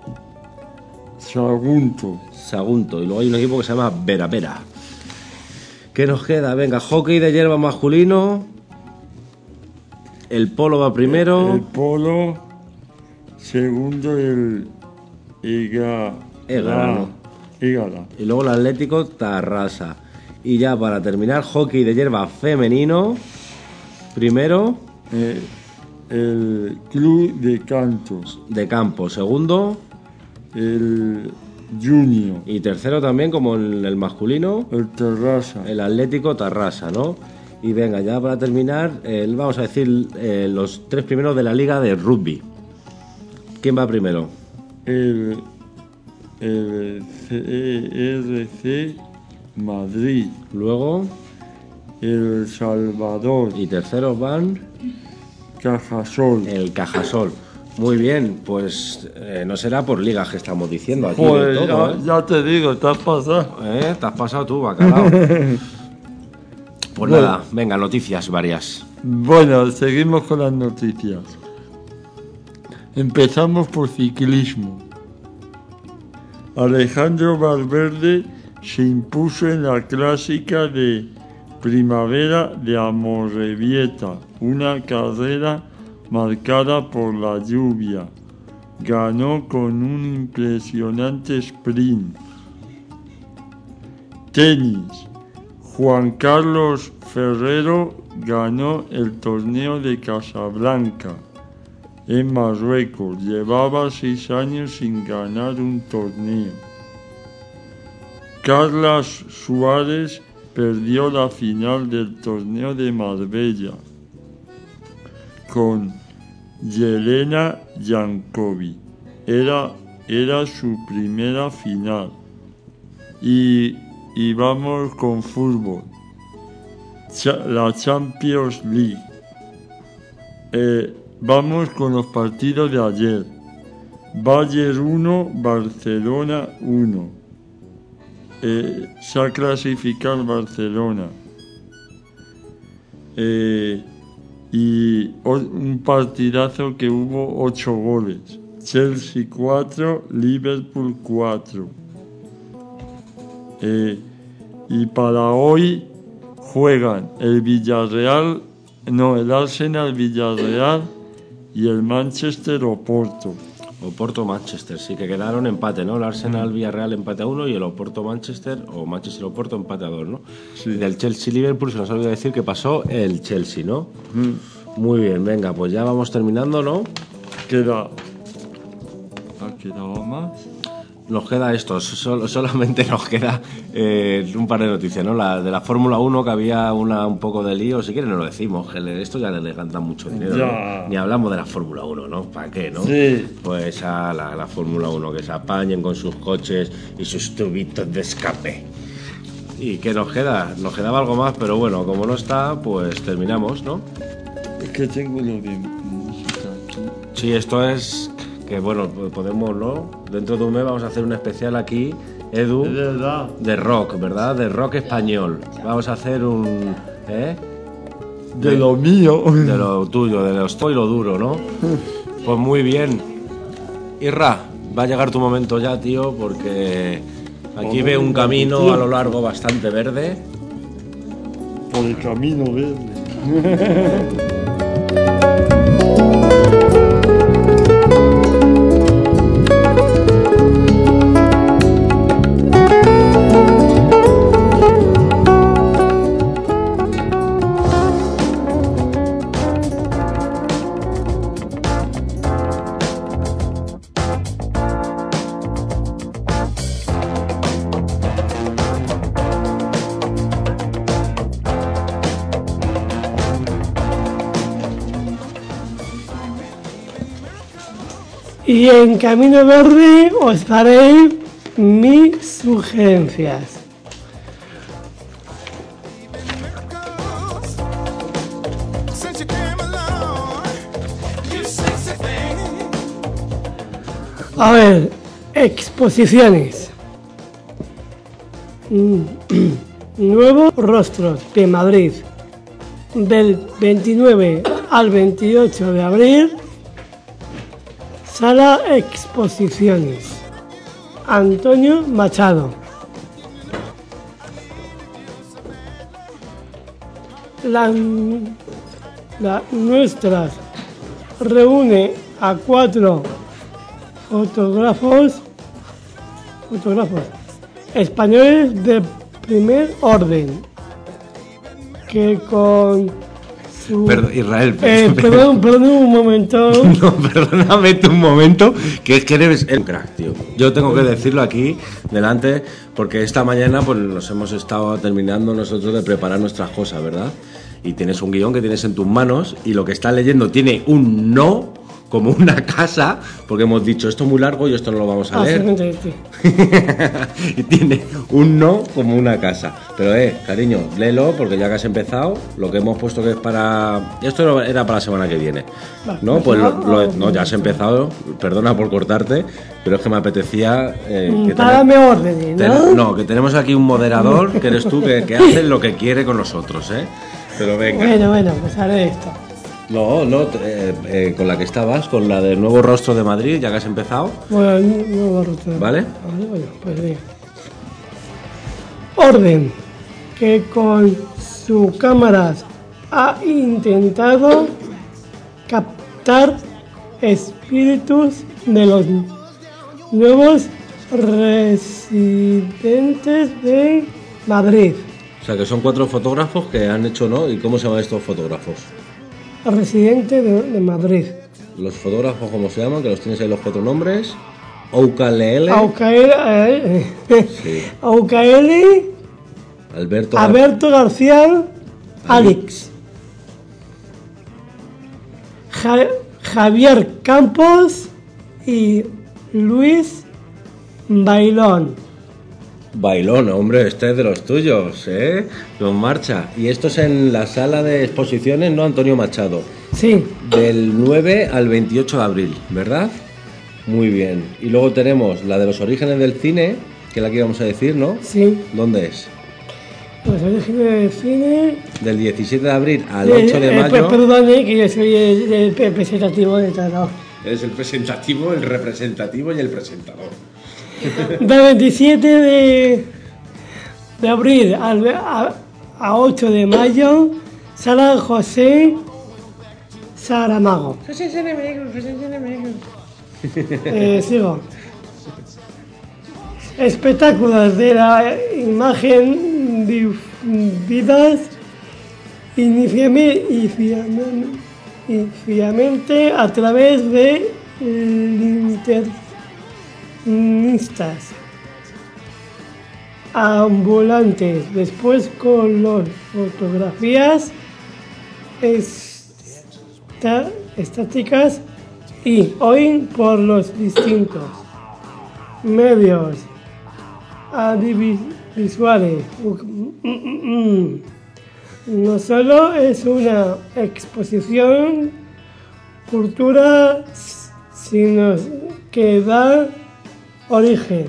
Sagunto. Sagunto. Y luego hay un equipo que se llama Vera Vera. ¿Qué nos queda? Venga, hockey de hierba masculino. El polo va primero. El polo. Segundo el... Ega... Égara, ¿no? Égara. Y luego el Atlético Tarrasa. Y ya para terminar, hockey de hierba femenino. Primero. Eh, el Club de Cantos. De campo. Segundo. El Junior. Y tercero también, como el, el masculino. El Tarrasa. El Atlético Tarrasa, ¿no? Y venga, ya para terminar, eh, vamos a decir eh, los tres primeros de la liga de rugby. ¿Quién va primero? El, el C R C Madrid. Luego. El Salvador. Y terceros van. Cajasol. El Cajasol. Muy bien, pues eh, no será por ligas que estamos diciendo aquí. Pues de todo, ya, ¿eh? ya te digo, te has pasado. ¿Eh? Te has pasado tú, bacalao. Pues Bueno. nada, venga, noticias varias. Bueno, seguimos con las noticias. Empezamos por ciclismo. Alejandro Valverde se impuso en la clásica de primavera de Amorebieta, una carrera marcada por la lluvia. Ganó con un impresionante sprint. Tenis. Juan Carlos Ferrero ganó el torneo de Casablanca en Marruecos. Llevaba seis años sin ganar un torneo. Carla Suárez perdió la final del torneo de Marbella con Yelena Jankovic. Era, era su primera final. Y, y vamos con fútbol. Cha- la Champions League. Eh, vamos con los partidos de ayer. Bayern uno, Barcelona uno. Eh, se ha clasificado Barcelona. Eh, y o- un partidazo que hubo ocho goles. Chelsea cuatro, Liverpool cuatro. Eh, y para hoy juegan el Villarreal, no, el Arsenal Villarreal y el Manchester Oporto. Oporto-Manchester, sí que quedaron empate, ¿no? El Arsenal-Villarreal empate a uno y el Oporto-Manchester o Manchester-Oporto empate a dos, ¿no? Sí. Del Chelsea-Liverpool se nos olvidó decir que pasó el Chelsea, ¿no? Mm. Muy bien, venga, pues ya vamos terminando, ¿no? Queda... ¿Ha quedado más? Nos queda esto, sol- solamente nos queda eh, un par de noticias, ¿no? La de la Fórmula uno, que había una un poco de lío, si quieren no lo decimos, que le- esto ya le ganta mucho dinero, Ya. ¿no? Ni hablamos de la Fórmula uno, ¿no? ¿Para qué, no? Sí. Pues a la, la Fórmula uno, que se apañen con sus coches y sus tubitos de escape. ¿Y qué nos queda? Nos quedaba algo más, pero bueno, como no está, pues terminamos, ¿no? Es que tengo lo de música aquí. Sí, esto es que, bueno, podemos, ¿no? Dentro de un mes vamos a hacer un especial aquí, Edu, Es verdad. de rock, ¿verdad? De rock español. Vamos a hacer un... ¿eh? De lo mío. De lo tuyo, de lo estoy y lo duro, ¿no? Pues muy bien. Irra, va a llegar tu momento ya, tío, porque aquí veo un camino a lo largo bastante verde. Por el camino verde. Y en Camino Verde os daré mis sugerencias. A ver, exposiciones. Nuevos rostros de Madrid, del veintinueve al veintiocho de abril. Sala Exposiciones. Antonio Machado. La, la nuestras reúne a cuatro fotógrafos, fotógrafos españoles de primer orden que con su... Perdón, Israel. Eh, perdón, perdón un momento. No, perdóname un momento, que es que eres el crack, tío. Yo tengo que decirlo aquí, delante, porque esta mañana pues nos hemos estado terminando nosotros de preparar nuestras cosas, ¿verdad? Y tienes un guión que tienes en tus manos y lo que estás leyendo tiene un no como una casa, porque hemos dicho esto es muy largo y esto no lo vamos a leer. Ah, sí, sí. Y tiene un no como una casa. Pero eh, cariño, léelo porque ya que has empezado, lo que hemos puesto que es para... Esto era para la semana que viene. No, pues lo, lo, no, ya has empezado, perdona por cortarte, pero es que me apetecía... Eh, que Dame orden, ¿no? Ten, no, que tenemos aquí un moderador, que eres tú, que, que hace lo que quiere con nosotros, ¿eh? Pero venga. Bueno, bueno, pues haré esto. No, no, eh, eh, con la que estabas, con la del nuevo rostro de Madrid, ya que has empezado. Bueno, nuevo rostro de ¿Vale? Vale, bueno, pues bien. Orden, que con sus cámaras ha intentado captar espíritus de los nuevos residentes de Madrid. O sea, que son cuatro fotógrafos que han hecho, ¿no? ¿Y cómo se llaman estos fotógrafos? Residente de, de Madrid. Los fotógrafos, ¿cómo se llaman? Que los tienes ahí los cuatro nombres. Aucalele. Aucalele. Sí. Aucalele. Alberto. Alberto García. Alex. Ja, Javier Campos y Luis Bailón. Bailón, hombre, este es de los tuyos, ¿eh? Con marcha. Y esto es en la sala de exposiciones, ¿no? Antonio Machado. Sí. Del nueve al veintiocho de abril, ¿verdad? Muy bien. Y luego tenemos la de los orígenes del cine, que es la que íbamos a decir, ¿no? Sí. ¿Dónde es? Los orígenes del cine... Del diecisiete de abril al ocho de eh, mayo. Perdone, que yo soy el, el representativo de todo. Eres el presentativo, el representativo y el presentador. Del veintisiete de, de abril al, a, a ocho de mayo, Sala José Saramago. José Saramago, José Saramago. Eh, sigo. Espectáculos de la imagen difundidas inicialmente a través de linternas ambulantes, después con las fotografías esta, estáticas y hoy por los distintos medios audiovisuales. No solo es una exposición cultural, sino que da origen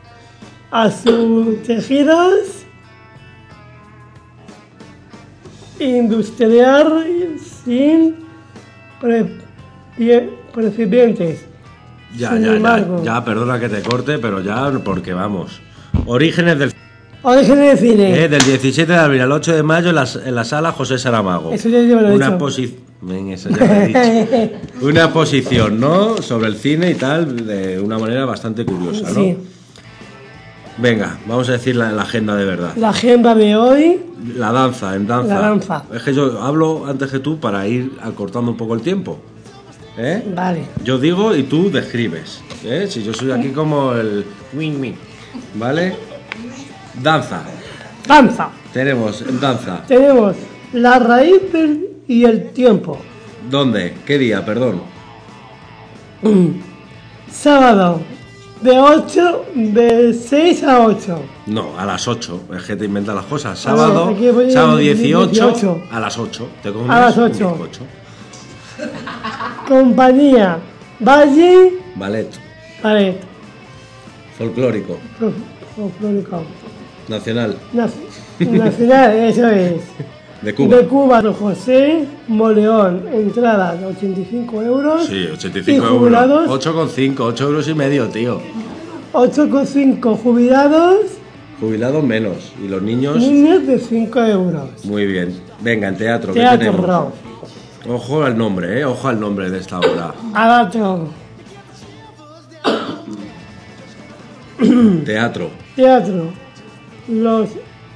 a sus tejidos industrial sin pre- pie- precedentes. Ya, Sin ya, ya, embargo, ya, perdona que te corte, pero ya, porque vamos. Orígenes del, Orígenes del cine. eh, del diecisiete de abril al ocho de mayo en la, en la sala José Saramago. Eso ya yo lo he Una dicho. posi- Ven, eso ya lo he dicho. Una exposición, ¿no? Sobre el cine y tal, de una manera bastante curiosa, ¿no? Sí. Venga, vamos a decir la, la agenda de verdad. La agenda de hoy, La danza, en danza. La danza. Es que yo hablo antes que tú para ir acortando un poco el tiempo. ¿Eh? vale. Yo digo y tú describes. ¿Eh? Si yo soy aquí como el win-win. ¿Vale? Danza. Danza. Tenemos en danza. Tenemos la raíz del- y el tiempo. ¿Dónde? ¿Qué día? Perdón. Sábado, de ocho, de seis a ocho. No, a las ocho. Es que te inventas las cosas. A ver, Sábado, aquí voy a- sábado dieciocho, dieciocho. a las ocho. Te comes A las un ocho. bizcocho. Compañía Valle Ballet. Ballet. Folclórico. Fo- Folclórico. Nacional. Nac- Nacional, eso es. De Cuba. De Cuba, Don José Moleón. Entrada de ochenta y cinco euros. Sí, ochenta y cinco Y euros. jubilados, ocho coma cinco, ocho euros y medio, tío. ocho coma cinco jubilados. Jubilados menos. Y los niños, Niños de cinco euros. muy bien. Venga, en teatro, ¿qué Teatro. tenemos? Ojo al nombre, ¿eh? Ojo al nombre de esta obra. Teatro. Teatro. Teatro. Los.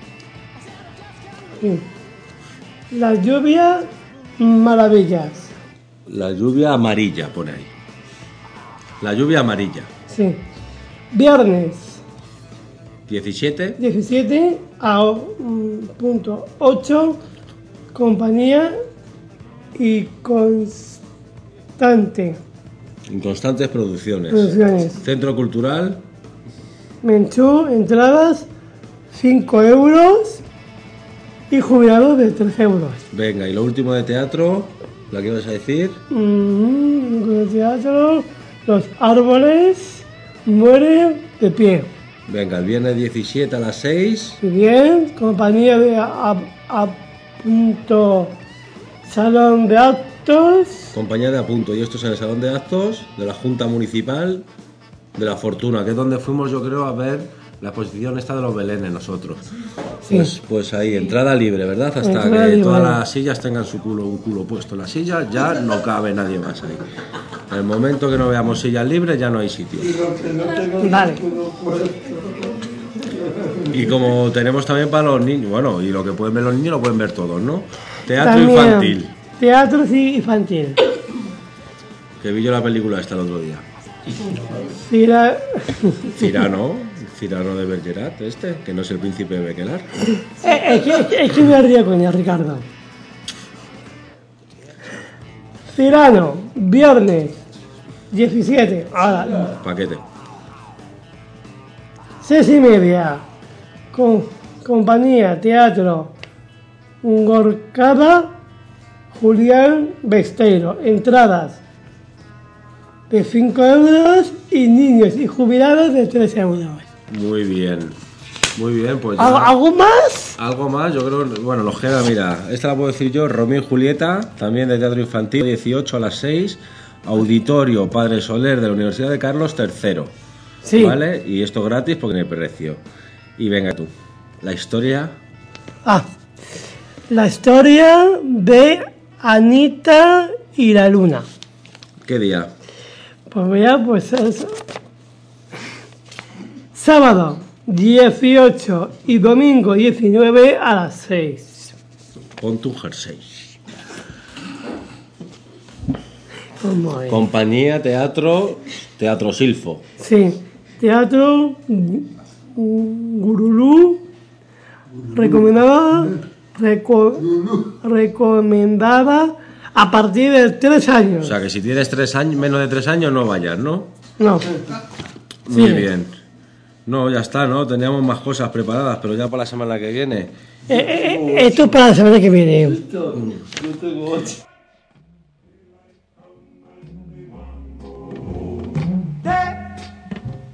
sí. Las lluvias maravillas. La lluvia amarilla, pone ahí. La lluvia amarilla. Sí. Viernes diecisiete. diecisiete a mm, punto ocho. Compañía y constante. Inconstantes producciones. Producciones. Centro Cultural. Menchú, entradas cinco euros y jubilados de tres euros. Venga, y lo último de teatro, ¿la que ibas a decir? Mm, con el teatro, los árboles mueren de pie. Venga, el viernes diecisiete a las seis. Si bien, compañía de a, a punto salón de actos, Compañía de Apunto. Y esto es en el Salón de Actos de la Junta Municipal de La Fortuna, que es donde fuimos, yo creo, a ver la exposición esta de los belenes nosotros. Sí. Pues, pues ahí, entrada libre, ¿verdad? Hasta Entrada que libre. todas las sillas tengan su culo, un culo puesto en la silla, ya no cabe nadie más ahí. En el momento que no veamos sillas libres, ya no hay sitio. vale. Y como tenemos también para los niños, bueno, y lo que pueden ver los niños lo pueden ver todos, ¿no? Teatro También, infantil, Teatro sí, infantil. que vi yo la película esta el otro día. Cira- Cirano, Cirano de Bergerac, este, que no es el príncipe de Bequelar. Eh, es, que, es, que, es que me río con ella, Ricardo. Cirano, viernes diecisiete, ahora, Paquete. seis y media, con compañía, teatro, Gorkada, Julián Besteiro, entradas de cinco euros y niños y jubilados de tres euros. Muy bien. Muy bien, pues ya. ¿Algo, algo más? Algo más, yo creo, bueno, nos queda, mira, esta la puedo decir yo, Romeo y Julieta, también de teatro infantil, dieciocho a las seis, Auditorio Padre Soler de la Universidad de Carlos tercero. Sí. ¿Vale? Y esto gratis porque no hay precio. Y venga tú, la historia, Ah, la historia de Anita y la luna. ¿qué día? Pues mira, pues es sábado dieciocho y domingo diecinueve a las seis. Pon tu jersey. ¿Cómo es? Compañía, teatro, Teatro Silfo. Sí, teatro Gu- Gurulú, recomendada, reco- recomendada a partir de tres O años. sea que si tienes tres años, menos de tres años no vayas, ¿no? No. Muy Sí. bien. No, ya está, ¿no? Teníamos más cosas preparadas, pero ya para la semana que viene. Eh, eh, eh, esto es para la semana que viene.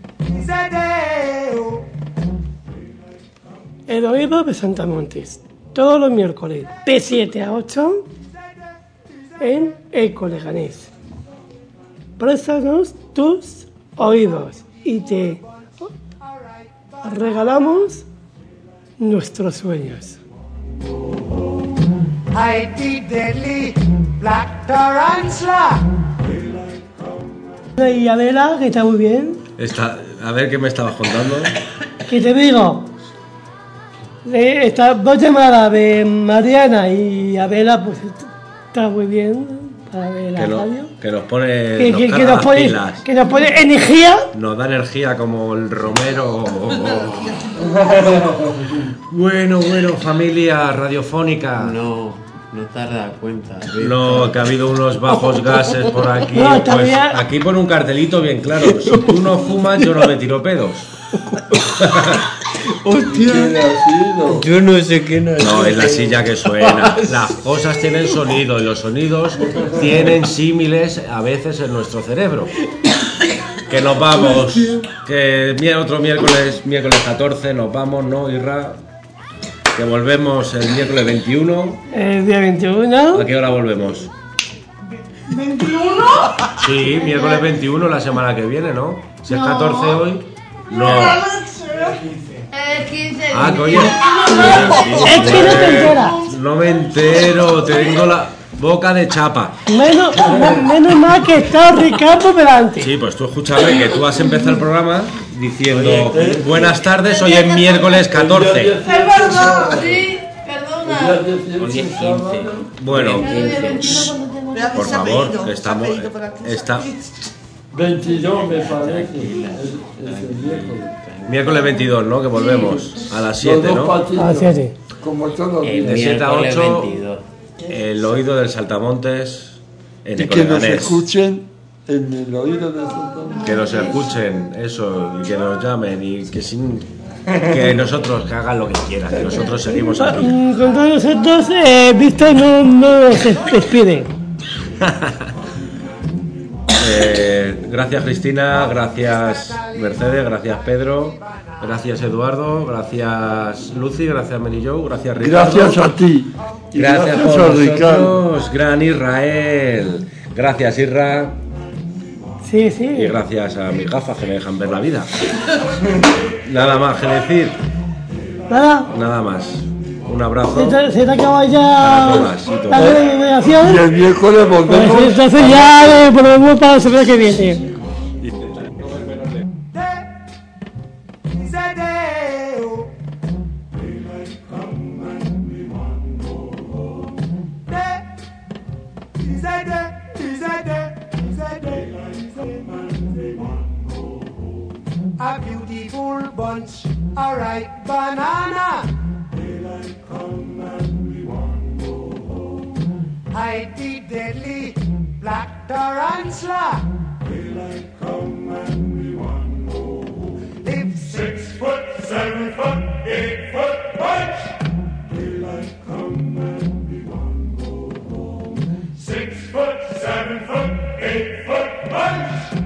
El oído de Santa Montes. todos los miércoles de siete a ocho en Eco Leganés. Préstanos tus oídos y te regalamos nuestros sueños. Mighty deadly black tarantula. Y Adela, que está muy bien. Está, a ver qué me estabas contando. Que te digo, de estas dos llamadas de Mariana y Adela, pues está muy bien para ver la Que, no, radio. que nos pone, Que, nos que, que carga nos las pone, pilas. que nos pone energía. Nos da energía como el Romero. Bueno, bueno, familia radiofónica. No, no te has dado cuenta. No, que ha habido unos bajos gases por aquí. No, Pues todavía- aquí pone un cartelito bien claro. Si tú no fumas, yo no me tiro pedos. Hostia. Yo no sé qué no es. No, es la silla que suena. Las cosas tienen sonido y los sonidos tienen símiles a veces en nuestro cerebro. Que nos vamos. Que mi- otro miércoles, miércoles catorce, nos vamos, ¿no, Irra? Que volvemos el miércoles veintiuno. El día veintiuno. ¿A qué hora volvemos? ¿veintiuno? Sí, miércoles veintiuno la semana que viene, ¿no? Si es No. catorce hoy. No. El quince. Ah, coño. Es que no te enteras. No me entero, tengo la boca de chapa. Menos, me- menos mal que está Ricardo delante. Sí, pues tú escúchame que tú has empezado el programa diciendo buenas tardes, hoy es miércoles catorce. Es verdad, sí, perdona. Bueno, Pero por favor, que estamos. Está, veintidós me parece. Es, es el miércoles. miércoles veintidós, ¿no? Que volvemos a las Los siete, dos ¿no? partidos, A las siete. Como todos los El días. De siete a miércoles ocho, veintidós. el oído del Saltamontes en Y que nos Ecoleganés. escuchen en el oído de Santa. Que nos escuchen, eso, y que nos llamen, y que sin que nosotros que hagan lo que quieran, que nosotros seguimos aquí. Mm, Con todos nosotros, eh, Víctor no, no se despide. Eh, gracias Cristina, gracias Mercedes, gracias Pedro, gracias Eduardo, gracias Lucy, gracias Mary Jo, gracias Ricardo. Gracias a ti. Y Gracias, gracias por a Ricardo. nosotros, gran Israel. Gracias Irra. Sí, sí. Y gracias a mis gafas que me dejan ver la vida. Nada más que decir, Nada, nada más. Un abrazo. se te, se te acaba ya Para todas y todos. la delegación. Y el miércoles Pues volvemos. entonces ya eh, volvemos para la semana que viene. A beautiful bunch, a ripe banana. Hide the deadly black tarantula. Live Six foot, seven foot, eight foot punch. Daylight come and we want go home. Six foot, seven foot, eight foot punch.